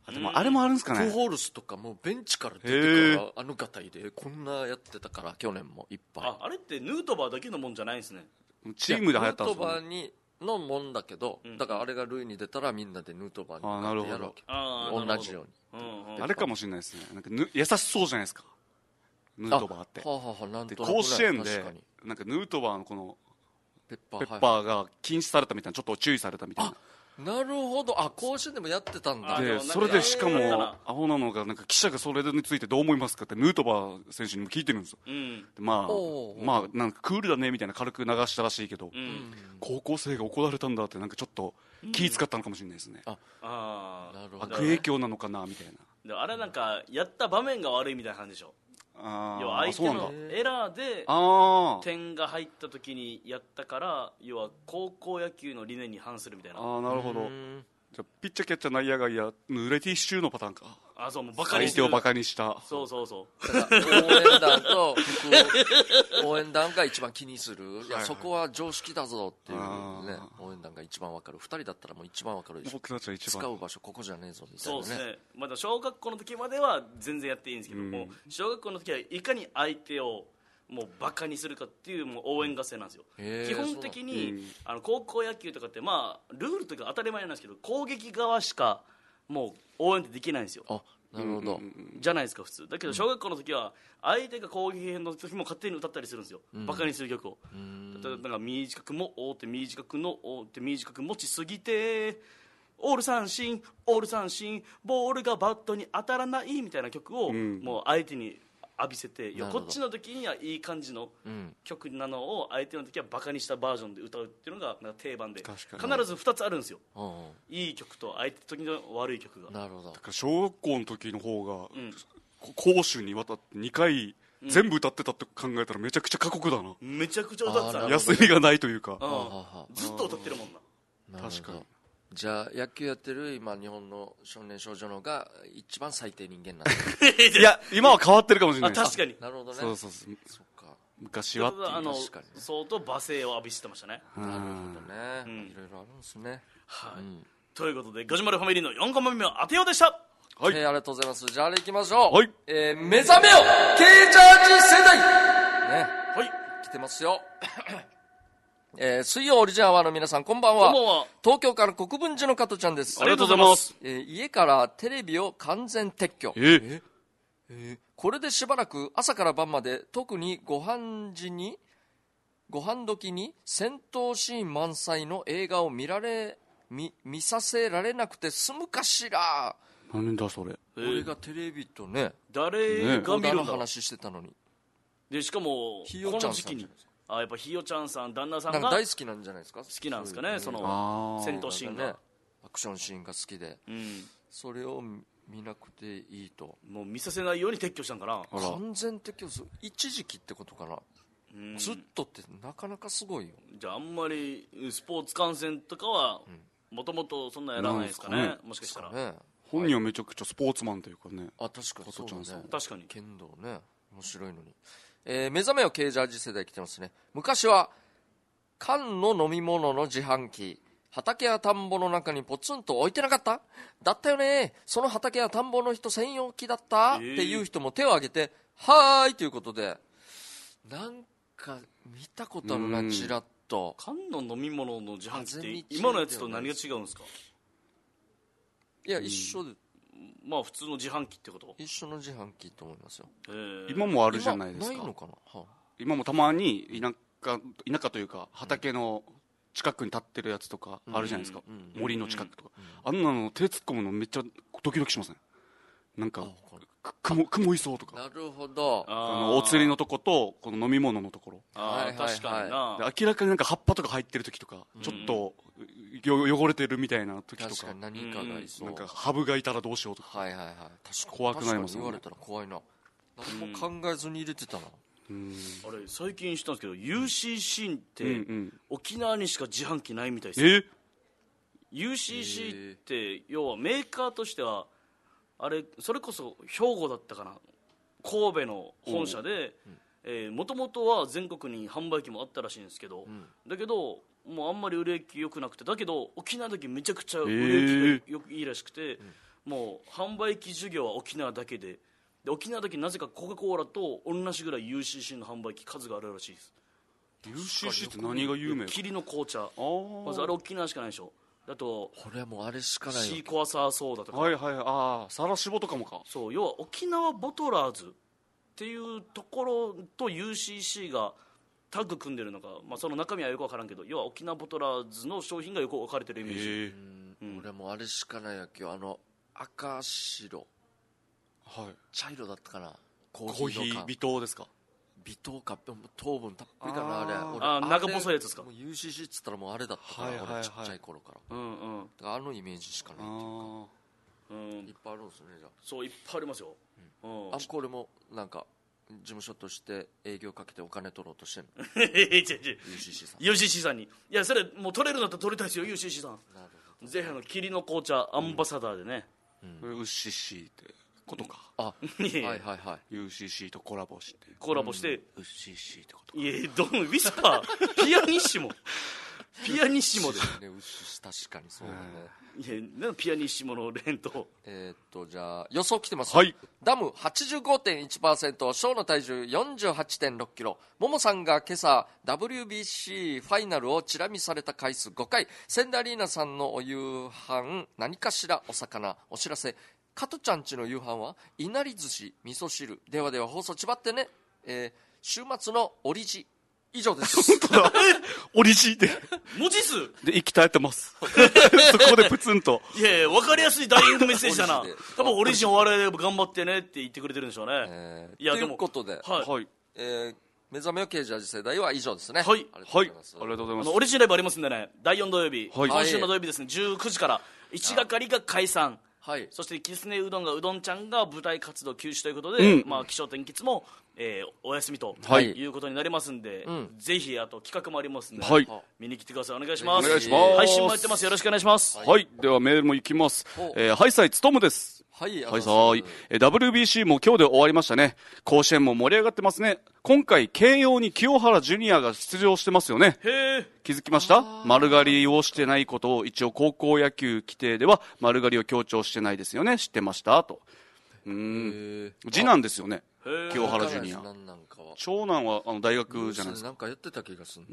でもあれもあるんですかね。 プホールスとかもうベンチから出てからあのガタイでこんなやってたから去年もいっぱい。 ああれってヌートバーだけのもんじゃないんですね。 チームで流行ったんヌートですか、ね、 バーにのもんだけど、うん、だからあれが塁に出たらみんなでヌートバーにやるわけ。同じように、 うんうん、あれかもしれないですね。なんかぬ優しそうじゃないですかヌートバーって。 はあはあ、なんとなく甲子園でなんかヌートバーのこのペッパー、ペッパーが禁止されたみたいな、ちょっと注意されたみたいな。 なるほど。あ、甲子園でもやってたんだ。 でそれでしかもアホなのがなんか記者がそれについてどう思いますかってヌートバー選手にも聞いてるんですよ、うん、でまあまあなんかクールだねみたいな軽く流したらしいけど、うん、高校生が怒られたんだってなんかちょっと気使ったのかもしれないですね、うん、ああなるほど、悪影響なのかなみたいな。 であれなんかやった場面が悪いみたいな感じでしょ。要は相手のエラーで点が入った時にやったから、要は高校野球の理念に反するみたいな。 ああなるほど。じゃピッチャーキャッチャー内野外や濡れティッシュのパターンか。 あそうもうバカに相手をバカにした。 そうそうそう。 だから応援団と応援団が一番気にする。いや、はいはい、そこは常識だぞっていうね、応援団が一番わかる。ふたりだったらもう一番わかるでしょ。 僕たちは一番使う場所ここじゃねえぞみたいなね。 そうですね。まだ小学校の時までは全然やっていいんですけども、うん、小学校の時はいかに相手をもうバカにするかっていうもう応援合戦なんですよ。基本的に、うん、あの高校野球とかってまあルールというか当たり前なんですけど、攻撃側しかもう応援ってできないんですよ。 あなるほど、 じゃないですか普通。だけど小学校の時は相手が攻撃の時も勝手に歌ったりするんですよ、うん、バカにする曲を。例えばなんか短くも追って短くの追って短く持ちすぎてオール三振オール三振ボールがバットに当たらないみたいな曲をもう相手に浴びせて、いやこっちの時にはいい感じの曲なのを相手の時はバカにしたバージョンで歌うっていうのがなんか定番で、必ずふたつあるんですよ、いい曲と相手時の悪い曲が。 なるほど。 だから小学校の時の方が、うん、攻守にわたってにかい全部歌ってたって考えたらめちゃくちゃ過酷だな。 めちゃくちゃ歌ってた、 ね、休みがないというか、 ずっと歌ってるもんな。 確かに。 じゃあ野球やってる今日本の少年少女のが一番最低人間なんだいや今は変わってるかもしれない。 あ確かに。 なるほどね。 そうそうそう。 そっか。 昔はっていう。 あの相当罵声を浴びせてましたね。 なるほどね、うん、いろいろあるんですね。 はい、うん、ということでガジュマルファミリーのよんコマ目を当てようでした。 はい、えー、ありがとうございます。じゃああれ行きましょう。 はい、 えー、目覚めよ K ジャージ世代ね、 はい来てますよえー、水曜オリジンアワーの皆さんこんばんは。 こんばんは。 東京から国分寺の加藤ちゃんです。 ありがとうございます。 えー、家からテレビを完全撤去。 えー、 えー、これでしばらく朝から晩まで特にご飯時にご飯時に戦闘シーン満載の映画を見られ 見, 見させられなくて済むかしら。 何だそれ。 えー、俺がテレビとね誰が見るんだ、 ね、話してたのに。 でしかもひよちゃんさんじゃないですか。 あやっぱひよちゃんさん旦那さんがなんか大好きなんじゃないですか。 好きなんですかね、その戦闘シーンが、ね、 アクションシーンが好きで、うん、それを見なくていいと。 もう見させないように撤去したんかな。 完全撤去する一時期ってことかな、うん、ずっとってなかなかすごいよ。 じゃああんまりスポーツ観戦とかはもともとそんなやらないですかね、うん、もしかしたら、ね、 本人はめちゃくちゃスポーツマンというかね。 あ確かにそうだね。 確かに剣道ね面白いのに。えー、目覚めよ K ジャージ世代来てますね。昔は缶の飲み物の自販機畑や田んぼの中にポツンと置いてなかった？だったよね。その畑や田んぼの人専用機だった、えー、っていう人も手を挙げてはーいということで、なんか見たことあるなちらっと。 缶の飲み物の自販機って今のやつと何が違うんですか？ いや一緒で、 まあ普通の自販機ってこと？ 一緒の自販機と思いますよ。 今もあるじゃないですか。 今ないのかな、はあ、 今もたまに田舎、田舎というか畑の近くに立ってるやつとかあるじゃないですか、うん、森の近くとか、うん、あんなの手突っ込むのめっちゃドキドキしますね。なんか雲、雲いそうとか。 なるほど。 あのお釣りのとことこの飲み物のところ。 ああ確かにな。 明らかになんか葉っぱとか入ってる時とか、うん、ちょっと汚れてるみたいな時とか。 確かに何かがいそう。 なんかハブがいたらどうしようとか。 はいはいはい。確かに怖くなりますね。言われたら怖いな。何も考えずに入れてたな。 うん、あれ最近知ったんですけど ユーシーシー って沖縄にしか自販機ないみたいですよ。 えユーシーシー って要はメーカーとしてはあれそれこそ兵庫だったかな、神戸の本社でもともとは全国に販売機もあったらしいんですけど、うん、だけどもうあんまり売れ行き良くなくて、だけど沖縄だけめちゃくちゃ売れ行きがよくいいらしくて、 もう販売機授業は沖縄だけで、で沖縄だけなぜかコカ・コーラと同じぐらい ユーシーシー の販売機数があるらしいです。 ユーシーシー って何が有名？ 霧の紅茶、まずあれ沖縄しかないでしょ。あとこれはもうあれしかないよ。 シーコアサーソーダとか、 はいはい、ああサラシボとかもか。 そう要は沖縄ボトラーズっていうところと ユーシーシー がタッグ組んでるのか、まあ、その中身はよく分からんけど、要は沖縄ボトラーズの商品がよく置かれてるイメージ。 うん、俺もあれしかないやけど、あの赤白、 はい、 茶色だったかな、コーヒー微糖ですか？ 微糖か糖分たっぷりかな、あれ。 ああ長細いやつですか？ もう ユーシーシー っつったらもうあれだったから、はいはいはい、俺ちっちゃい頃から、うんうん、だからあのイメージしかないっていうか、うん、いっぱいあるんですね。じゃあそういっぱいありますよ、うんうん、 あこれもなんか事務所として営業かけてお金取ろうとしてんのユーシーシー さん ユーシーシー さんに、いやそれもう取れるんだったら取りたいですよ ユーシーシー さん。なるほど。ぜひあの霧の紅茶アンバサダーでね、 うん、ウッシッシーってことか。 あはいはいはい。 ユーシーシー とコラボしてコラボして、 うん、ウッシッシーってことか。 いやどうウィスパーピアニッシモピアニッシモで、 ね、ウッシ確かにそうだね。 いやピアニッシモの連投。 えー、っとじゃあ予想来てます。 はい。 ダム はちじゅうごてんいちパーセント、 ショーの体重 よんじゅうはちてんろっキロ。ももさんが今朝 ダブリュービーシー ファイナルをチラ見された回数ごかい。千田アリーナさんのお夕飯何かしらお魚。お知らせ、加トちゃんちの夕飯はいなり寿司味噌汁。ではでは放送ちばってね、えー、週末のオリジ以上です。 オリジで文字数で息絶えてますそこでプツンと。 いやいや分かりやすいダイイングメッセージだな多分オリジンお笑いで頑張ってねって言ってくれてるんでしょうね、えー、いやということで、 はい、はい、 えー、目覚めよ刑事味世代は以上ですね。 はい、 ありがとうございます、はい、ありがとうございます。 オリジンライブありますんでね、だいよん土曜日、 はい、 今週の土曜日ですね、じゅうくじからいちがかりが解散、 はい、 そしてきつねうどんがうどんちゃんが舞台活動休止ということで、うん、まあ、起承転結も、えー、お休みと、はい、いうことになりますんで、うん、ぜひあと企画もありますんで、はい、見に来てください。お願いします。 お願いします。 配信もやってます。よろしくお願いします。 はい、はい、ではメールも行きます。えー、ハイサイツトムです。 はい、 はい、はい。えー、ダブリュービーシー も今日で終わりましたね。甲子園も盛り上がってますね。今回慶応に清原ジュニアが出場してますよね。 へー。 気づきました？丸刈りをしてないことを一応高校野球規定では丸刈りを強調してないですよね。知ってましたと。うーん。次男ですよね。清原ジュニア。長男はあの大学じゃないですか。 なんかやってた気がする。 うん。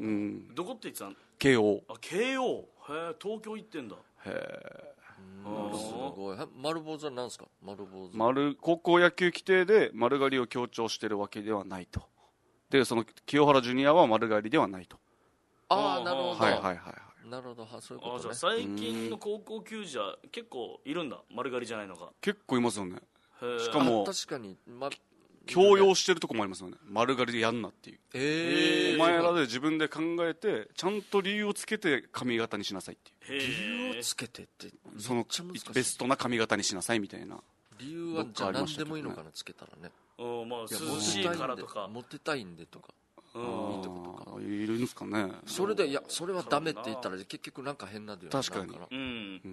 どこって言ってたの？ 慶応。 あ、慶応。へえ、東京行ってんだ。 へえ。 すごい。丸坊主は何ですか？丸坊主。 丸高校野球規定で丸刈りを強調してるわけではないと。でその清原ジュニアは丸刈りではないと。 ああ、なるほど。 はいはいはいはい。 なるほど、そういうことね。あ、 じゃあ最近の高校球児は結構いるんだ、丸刈りじゃないのが。 結構いますよね。しかも確かに、ま、 強要してるとこもありますよね。丸刈りでやんなっていう。 えー、 お前らで自分で考えてちゃんと理由をつけて髪型にしなさいっていう。 理由をつけてってそのベストな髪型にしなさいみたいな。 理由はじゃあ何でもいいのかな、つけたらね。 うん、まあ涼しいからとかモテたいんでとか。 うん、 いいとことかいるんですかね。 それでいやそれはダメって言ったら結局なんか変なんだよね。 確かに、 うん、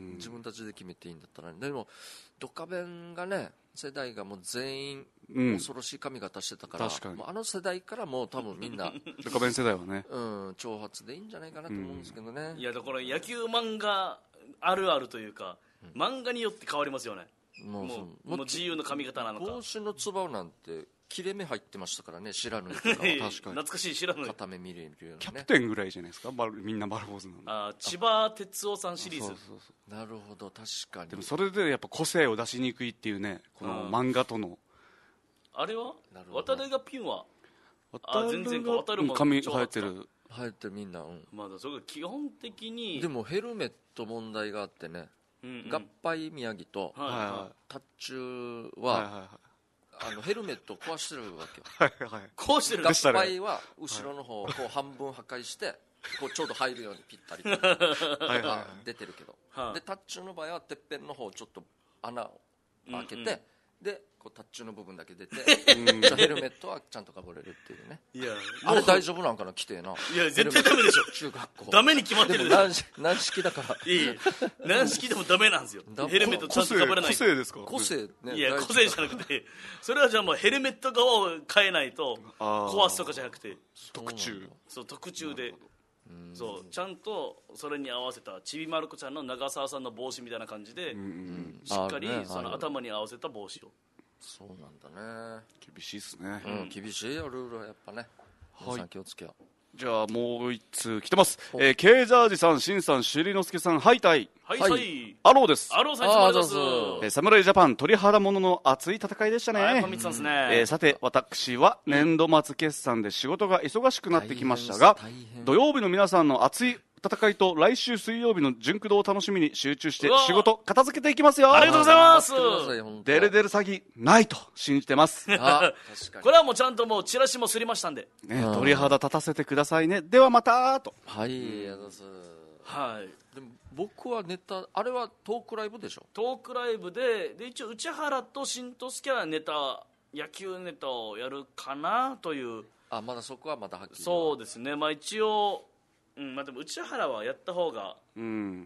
自分たちで決めていいんだったら、ね、でもドカベンがね世代がもう全員恐ろしい髪型してたから、うん、確かにあの世代からもう多分みんなドカベン世代はね、 うん、長髪でいいんじゃないかなと思うんですけどね、 うん、いやだから野球漫画あるあるというか、うん、漫画によって変わりますよね。もう、もう、もう自由の髪型なのか。 帽子のつばなんて切れ目入ってましたからね、知らぬとか。確かに懐かしい知らぬ。 片目見れるようなね。 キャプテンぐらいじゃないですか、みんな丸坊主なの。 あ、千葉哲夫さんシリーズ。そうそうそう、なるほど、確かに。 でもそれでやっぱ個性を出しにくいっていうね、この漫画との。 あれは渡辺がピュンはあ、全然渡るも髪生えてる。 生えてるみんな、うん、 まだそれが基本的に。 でもヘルメット問題があってね、うんうん、合敗宮城と、はいはい、タッチューは、はいはいはい、あのヘルメットを壊してるわけよはい、はい、壊してる。 合敗は後ろの方をこう半分破壊してこうちょうど入るようにぴったりはいはい、出てるけど、はい、でタッチューの場合はてっぺんの方ちょっと穴を開けて、うんうん、でこうタッチューの部分だけ出てヘルメットはちゃんとかぶれるっていうね。いやあれ大丈夫なんかな、規定な。 いや絶対ダメでしょ中学校ダメに決まってる。 でも軟式だからいい軟式でもダメなんですよヘルメットちゃんとかぶらない。 個性ですか。 個性ね。 いや個性じゃなくてそれはじゃあもうヘルメット側を変えないと壊すとかじゃなくて特注。 そう特注でそうちゃんとそれに合わせたちびまる子ちゃんの長澤さんの帽子みたいな感じで、うん、しっかりその頭に合わせた帽子を。 そうなんだね。 厳しいっすね、 うん、厳しいよルールはやっぱね。皆さん気をつけよう。 じゃあもう一通来てます。えー、K ジャージさん、しんさん、しりのすけさん、はいたい。 はいはい。 アローです。 アローさん、いつもありがとうございます。 えー、侍ジャパン鳥肌ものの熱い戦いでしたね。 はい、見てたんですね。 えー、さて私は年度末決算で仕事が忙しくなってきましたが、土曜日の皆さんの熱い戦いと来週水曜日の純駆動を楽しみに集中して仕事片付けていきますよ。 ありがとうございます。 デレデレ詐欺ないと信じてます。 あこれはもうちゃんともうチラシもすりましたんで、 ね、鳥肌立たせてくださいね。ではまたと。 はい、ありがとうございます。 はい。 でも僕はネタあれはトークライブでしょ。 トークライブでで一応内原と新とすけはネタ野球ネタをやるかなという。 あまだそこはまだはっきり。 そうですね。まあ一応。うんまあ、でも内原はやった方が、うん、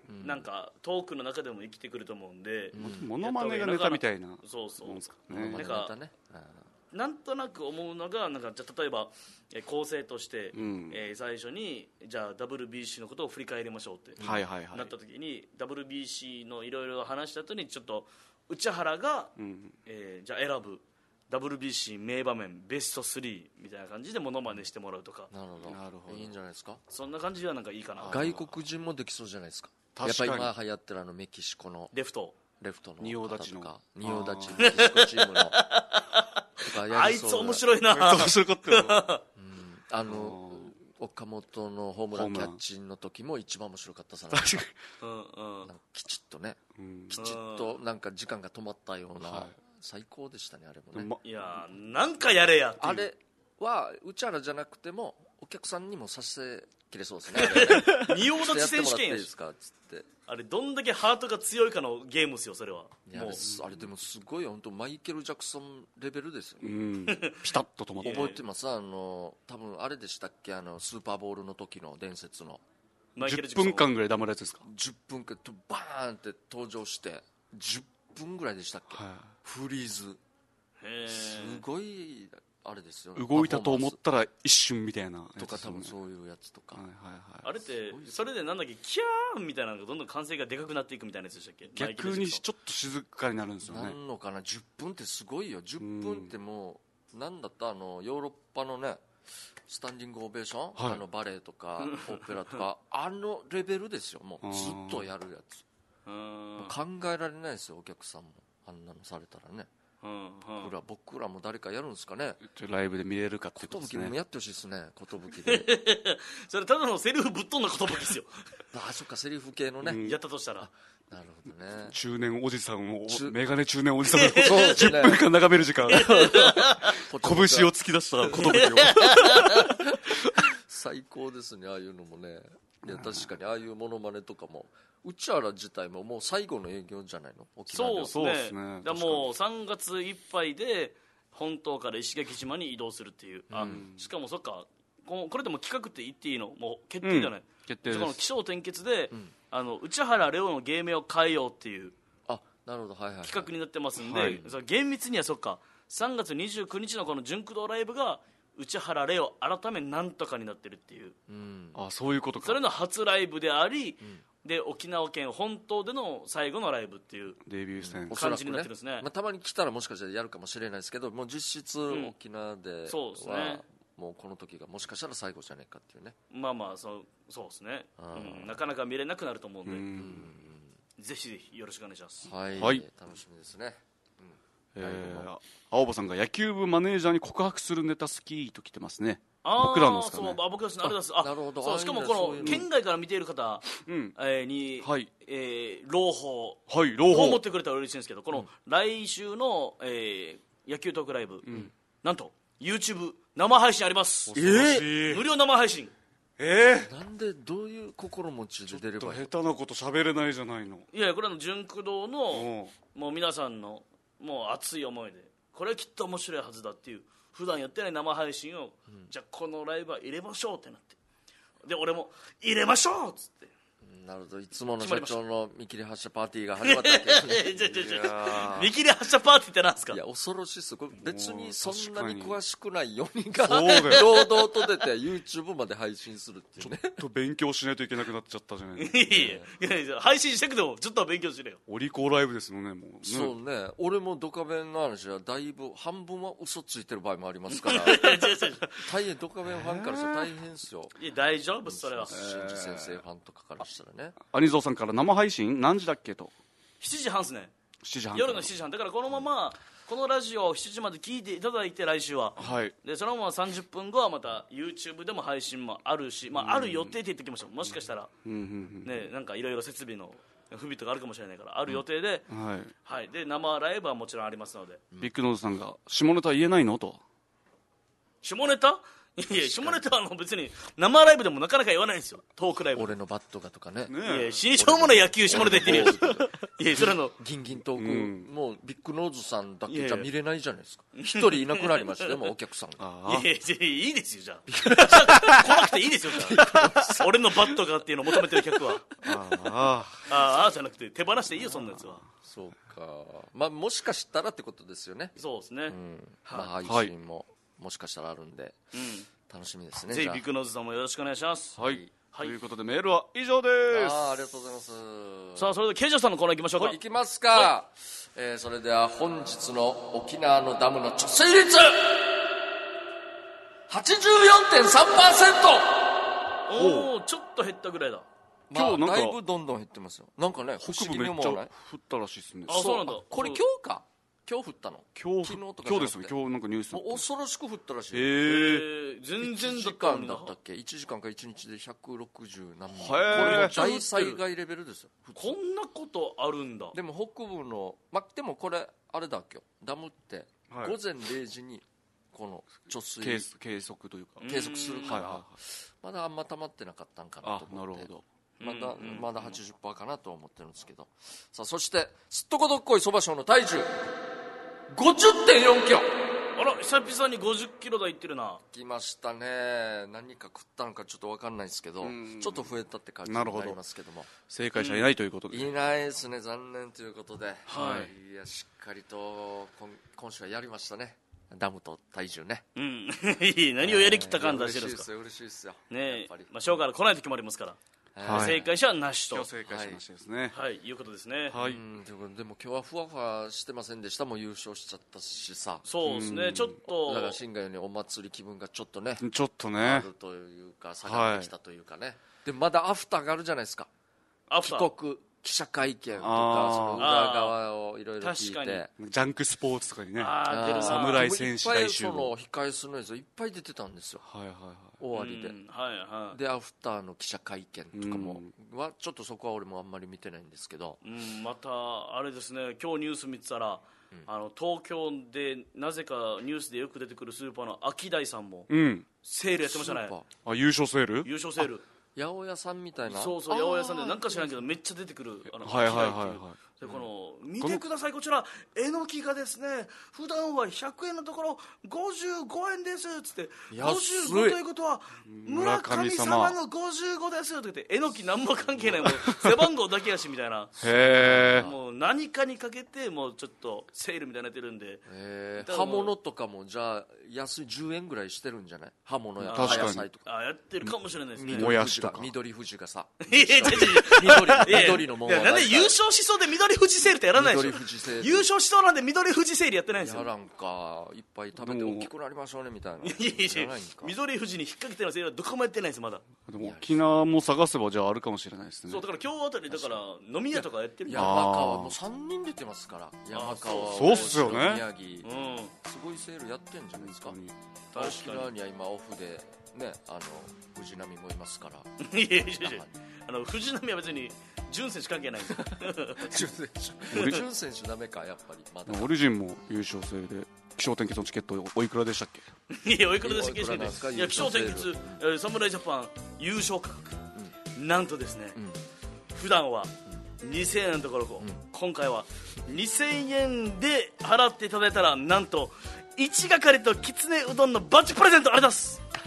なんかトークの中でも生きてくると思うんで、 モノマネがネタみたいな。 そうそう、 ね、 なんか、ね、なんとなく思うのがなんかじゃ例えばえ構成として、うんえー、最初にじゃあ ダブリュービーシー のことを振り返りましょうって、はいはいはい、なった時に ダブリュービーシー のいろいろ話した後にちょっと内原が、うんえー、じゃあ選ぶダブリュービーシー 名場面ベストスリーみたいな感じでモノマネしてもらうとか。 なるほど、なるほど、いいんじゃないですか。 そんな感じはなんかいいかな。 外国人もできそうじゃないですか。やっぱり今流行ってるあのメキシコのレフトレフトの仁王立ちの仁王立ちメキシコチームのとかあいつ面白いな。 面白かったよ、うん、 あの岡本のホームランキャッチの時も一番面白かったさ。 確かに、 うんうん、きちっとね、うん、きちっとなんか時間が止まったような、はい、最高でしたねあれもね、ま、 いやなんかやれやっていう。 あれは内原じゃなくてもお客さんにもさせきれそうですね。 仁王立ち選手権やし、あれどんだけハートが強いかのゲームですよそれは。 いやもうあれでもすごい本当マイケル・ジャクソンレベルですよ、うん、 ピタッと止まって覚えてます。あの多分あれでしたっけ、あのスーパーボールの時の伝説のじゅっぷんかんぐらい黙るやつですか。 じゅっぷんかんバーンって登場してじゅっぷんぐらいでしたっけ、はい、フリーズ。へすごいあれですよ、 動いたと思ったら一瞬みたいなとか、多分そういうやつとか、はいはいはい、あれってそれでなんだっけキャーンみたいなのがどんどん歓声がでかくなっていくみたいなやつでしたっけ。 逆にちょっと静かになるんですよね。 なんのかな、じゅっぷんってすごいよ。じゅっぷんってもうなんだったあのヨーロッパのねスタンディングオベーション、はい、あのバレエとかオペラとかあのレベルですよ。もうずっとやるやつ。もう考えられないですよお客さんもあんなのされたらね。うんうん、僕ら僕らも誰かやるんですかね。 ライブで見れるかってことですね。 寿もやってほしいですね。寿でそれただのセリフぶっ飛んだ寿ですよ。 あそっか、セリフ系のね、うん、 やったとしたら。 なるほどね。 中年おじさんをメガネ中年おじさんをじゅっぷんかん眺める時間拳を突き出した寿を最高ですね。ああいうのもね。いや確かにああいうモノマネとかも内原自体ももう最後の営業じゃないの沖縄では。 そうですね。だもうさんがついっぱいで本島から石垣島に移動するっていう、うん、あしかもそっかこれでも企画って言っていいのもう決定じゃない、うん、 決定です。 この起承転結で、うん、あの内原レオの芸名を変えようっていうあなるほど、はいはいはい、 企画になってますんで、はい、その厳密にはそっかさんがつにじゅうくにちのこの純駆動ライブが内原レオ改めなんとかになってるっていう、 うん、あそういうことか。 それの初ライブであり、うん、で沖縄県本島での最後のライブっていうデビュー戦感じになってるんですね。 まあ、たまに来たらもしかしたらやるかもしれないですけどもう実質沖縄では、うん、そうですね、もうこの時がもしかしたら最後じゃないかっていうね。 まあまあそうそうですね、うん、なかなか見れなくなると思うんで、うん、ぜひぜひよろしくお願いします。 はい、はい、楽しみですね。 えー、青葉さんが野球部マネージャーに告白するネタ好きと来てますね。僕らのですかね。そうあ僕ですね。あれです。あなるほど。そうしかもこの県外から見ている方、うんえー、に、はいえー、朗報はい朗報を持ってくれたら嬉しいんですけど、この来週の、えー、野球トークライブ、うん、なんと YouTube 生配信あります。 えー、 無料生配信。 えー、 なんでどういう心持ちで出ればいい。 ちょっと下手なこと喋れないじゃないの。 いやこれは純駆動のもう皆さんのもう熱い思いでこれはきっと面白いはずだっていう普段やってない生配信を、うん、じゃあこのライブは入れましょうってなってで俺も入れましょうっつってなるほど。いつもの社長の見切り発車パーティーが始まったわけですね。 見切り発車パーティーってなんですか？ いや恐ろしいっす。これ別にそんなに詳しくないよにんが堂々と出て YouTube まで配信するっていうね。 ちょっと勉強しないといけなくなっちゃったじゃないですか。 いやいや配信してくてもちょっとは勉強しれよ。 お利口ライブですもんね、もうね。 そうね。俺もドカベンの話はだいぶ半分は嘘ついてる場合もありますから大変ドカベンファンからしたら大変ですよ。 いや大丈夫それは。 新次先生ファンとかからしたらね。 アニゾーさんから生配信何時だっけと。 しちじはんですね。 しちじはん夜のしちじはんだからこのままこのラジオをしちじまで聞いていただいて来週は、 はい、 でそのままさんじゅっぷんごはまた YouTube でも配信もあるし、まあ、ある予定って言ってきました。もしかしたら、うん、ね、なんかいろいろ設備の不備とかあるかもしれないからある予定で、うん、はいはい、で生ライブはもちろんありますので、 ビッグノーズさんが下ネタ言えないのと。 下ネタいや下ネタは別に生ライブでもなかなか言わないんですよ。トークライブ俺のバットがとかね。 いや死にしょうもない野球下ネタ言ってるよ。いやそれのギンギントーク、うん、もうビッグノーズさんだけじゃ見れないじゃないですか。一人いなくなりましたよもうお客さんが。 いやいやいいですよじゃあ来なくていいですよじゃあ俺のバットがっていうのを求めてる客はああああじゃなくて手放していいよそんなやつは。 そうか、まあもしかしたらってことですよね。 そうですね、うん、 まあ配信ももしかしたらあるんで、うん、楽しみですね。 ぜひビッグノーズさんもよろしくお願いします。 はい、はい、ということでメールは以上です。 あありがとうございます。 さあそれでケイジャーさんのコーナー行きましょうか。 はい、行きますか、はい、えー、それでは本日の沖縄のダムの貯水率 はちじゅうよんてんさんパーセント。 おおちょっと減ったぐらいだ。 まあ、今日なんかだいぶどんどん減ってますよ。なんかね北部めっちゃ降ったらしいですね。 あそうなんだ。 これ今日か今日降ったの。 今日昨日とか今日ですよ。今日なんかニュースもう恐ろしく降ったらしい。 へえ全然いちじかんだったっけ。いちじかんかいちにちでひゃくろくじゅう何ミリ。これも大災害レベルですよ。 こんなことあるんだ。 でも北部のまでもこれあれだっけダムって午前れいじにこの貯水計測というか計測するからまだあんま溜まってなかったんかなと思って。なるほど。まだまだ はちじゅっパーセント かなと思ってるんですけど。さあそしてすっとこどっこいそばしょうの体重 ごじゅってんよんキロ。 あら久々にごじゅっキロ台いってるな。 きましたね。何か食ったのかちょっと分かんないですけどちょっと増えたって感じになりますけども。 正解者いないということで、 うん、いないですね。残念ということで、はい、いやしっかりと 今, 今週はやりましたね。ダムと体重ね。 うん。いい何をやりきった感出してるんですか。 嬉しいですよ。 ねえ、まあ、しょうがない来ない時もありますから。はい、正解者はなしと。 今日正解者なしですね。 はい、はい、いうことですね。 はい。うんでもでも今日はふわふわしてませんでした。もう優勝しちゃったしさ。 そうですね。ちょっとだから新外よりお祭り気分がちょっとね。 ちょっとね。 あるというか下がってきたというかね。はい、でまだアフターがあるじゃないですか。 アフター。 帰国記者会見とかその裏側をいろいろ聞いて。 ジャンクスポーツとかにね。 あ出る侍戦士大集合。 いっぱいその控え室のやついっぱい出てたんですよ。 はいはいはい。 終わりで、 はいはい、 でアフターの記者会見とかもはちょっとそこは俺もあんまり見てないんですけど、 うん、またあれですね今日ニュース見てたら、うん、あの東京でなぜかニュースでよく出てくるスーパーのアキダイさんも、うん、セールやってましたね。 あ優勝セール優勝セール八百屋さんみたいな。 そうそう八百屋さんでなんか知らんけどめっちゃ出てくるあのはいはいはいはい。 でこの見てくださいこちらえのきがですね普段はひゃくえんのところごじゅうごえんですっつってごじゅうごということは村神様のごじゅうごですって言ってえのき何も関係ないもう背番号だけやしみたいなへえもう何かにかけてもうちょっとセールみたいになってるんでへ刃物とかもじゃあ安いじゅうえんぐらいしてるんじゃない刃物や葉野菜とかあやってるかもしれないですね。 もやしとか緑富士がさいやいやいや緑緑のもんはなんで優勝しそうで緑富士セールってやらないでしょ。優勝しそうなんで緑富士セールやってないんですよ。 やらんかいっぱい食べて大きくなりましょうねみたいな。いやいや緑富士に引っ掛けてるセールはどこもやってないんですまだ。 でも沖縄も探せばじゃああるかもしれないですね。 そうだから今日あたりだから飲み屋とかやってる。 山川もうさんにん出てますから山川そうっすよね。 宮城、うん、すごいセールやってんじゃないですか。沖縄には今オフでねあの藤波もいますから。 いやいやいやあの藤波は別に潤選手関係ないんですよ。 潤選手ダメかやっぱりまだ。 オリジンも優勝制で気象転結のチケットおいくらでしたっけ。 いやおいくらでしたっけ。いや気象転結侍ジャパン優勝価格、うん、なんとですね、うん、普段はにせんえんのところ、うん、今回はにせんえんで払っていただいたらなんといち係ときつねうどんのバッジプレゼントあります。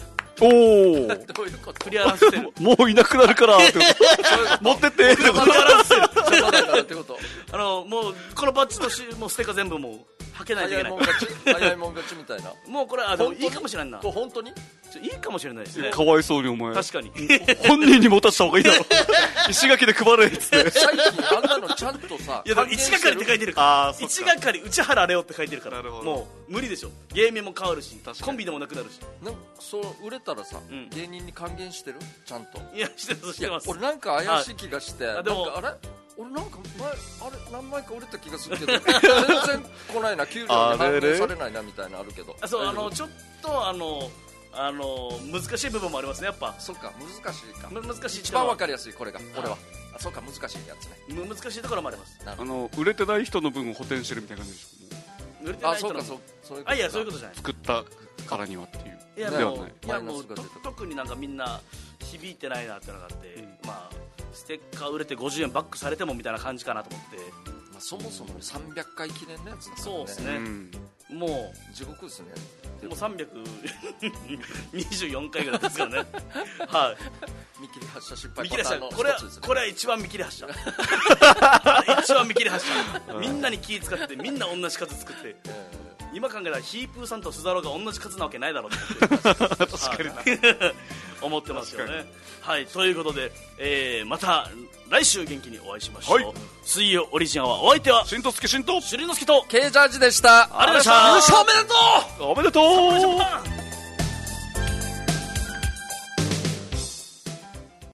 おおどういうことクリアランスセールもういなくなるからって持ってってクリアランスセール邪魔だからってことあのもうこのバッジとしもうステッカー全部もうはけないといけない早いもん勝ち早いもん勝ちみたいなもうこれあでもいいかもしれんな本当にちょいいかもしれないですねかわいそうにお前確かに本人に持たせた方がいいだろ石垣で配れっつって最近あんなのちゃんとさいやでも一係って書いてるから一係内原レオって書いてるからもう無理でしょ芸名も変わるしコンビでもなくなるしなんかそう売れたらさ、うん、芸人に還元してるちゃんといやしてますしてます俺なんか怪しい気がしてあでもあれ俺なんか前あれ何枚か売れた気がするけど全然来ないな給料に反映されないなみたいなあるけどあそうあのちょっとあのあの難しい部分もありますねやっぱそっか難しいか難しい一番わかりやすいこれが俺はあそうか難しいやつね難しいところもありますあの売れてない人の分を補填してるみたいな感じでしょ売れてない人のあそうかそういうあいやそういうことじゃない作ったからにはっていういやもういやもう特になんかみんな響いてないなってのがあって、うん、まあステッカー売れてごじゅうえんバックされてもみたいな感じかなと思って、 まあ、そもそもさんびゃっかい記念のやつだからねそうですね、うん、もう地獄ですねもうさんびゃくにじゅうよんかいぐらいですからねはい見切り発車失敗パターンの一つですねこれはこれは一番見切り発車一番見切り発車みんなに気使ってみんな同じ数作って、えー、今考えたらヒープーさんとスザローが同じ数なわけないだろうと思って確かに思ってますよねはいということで、えー、また来週元気にお会いしましょう、はい、水曜オリジンアワーお相手はしんとすけしんとしりのすけと K ジャージでしたありがとうございました優勝おめでとうおめでとう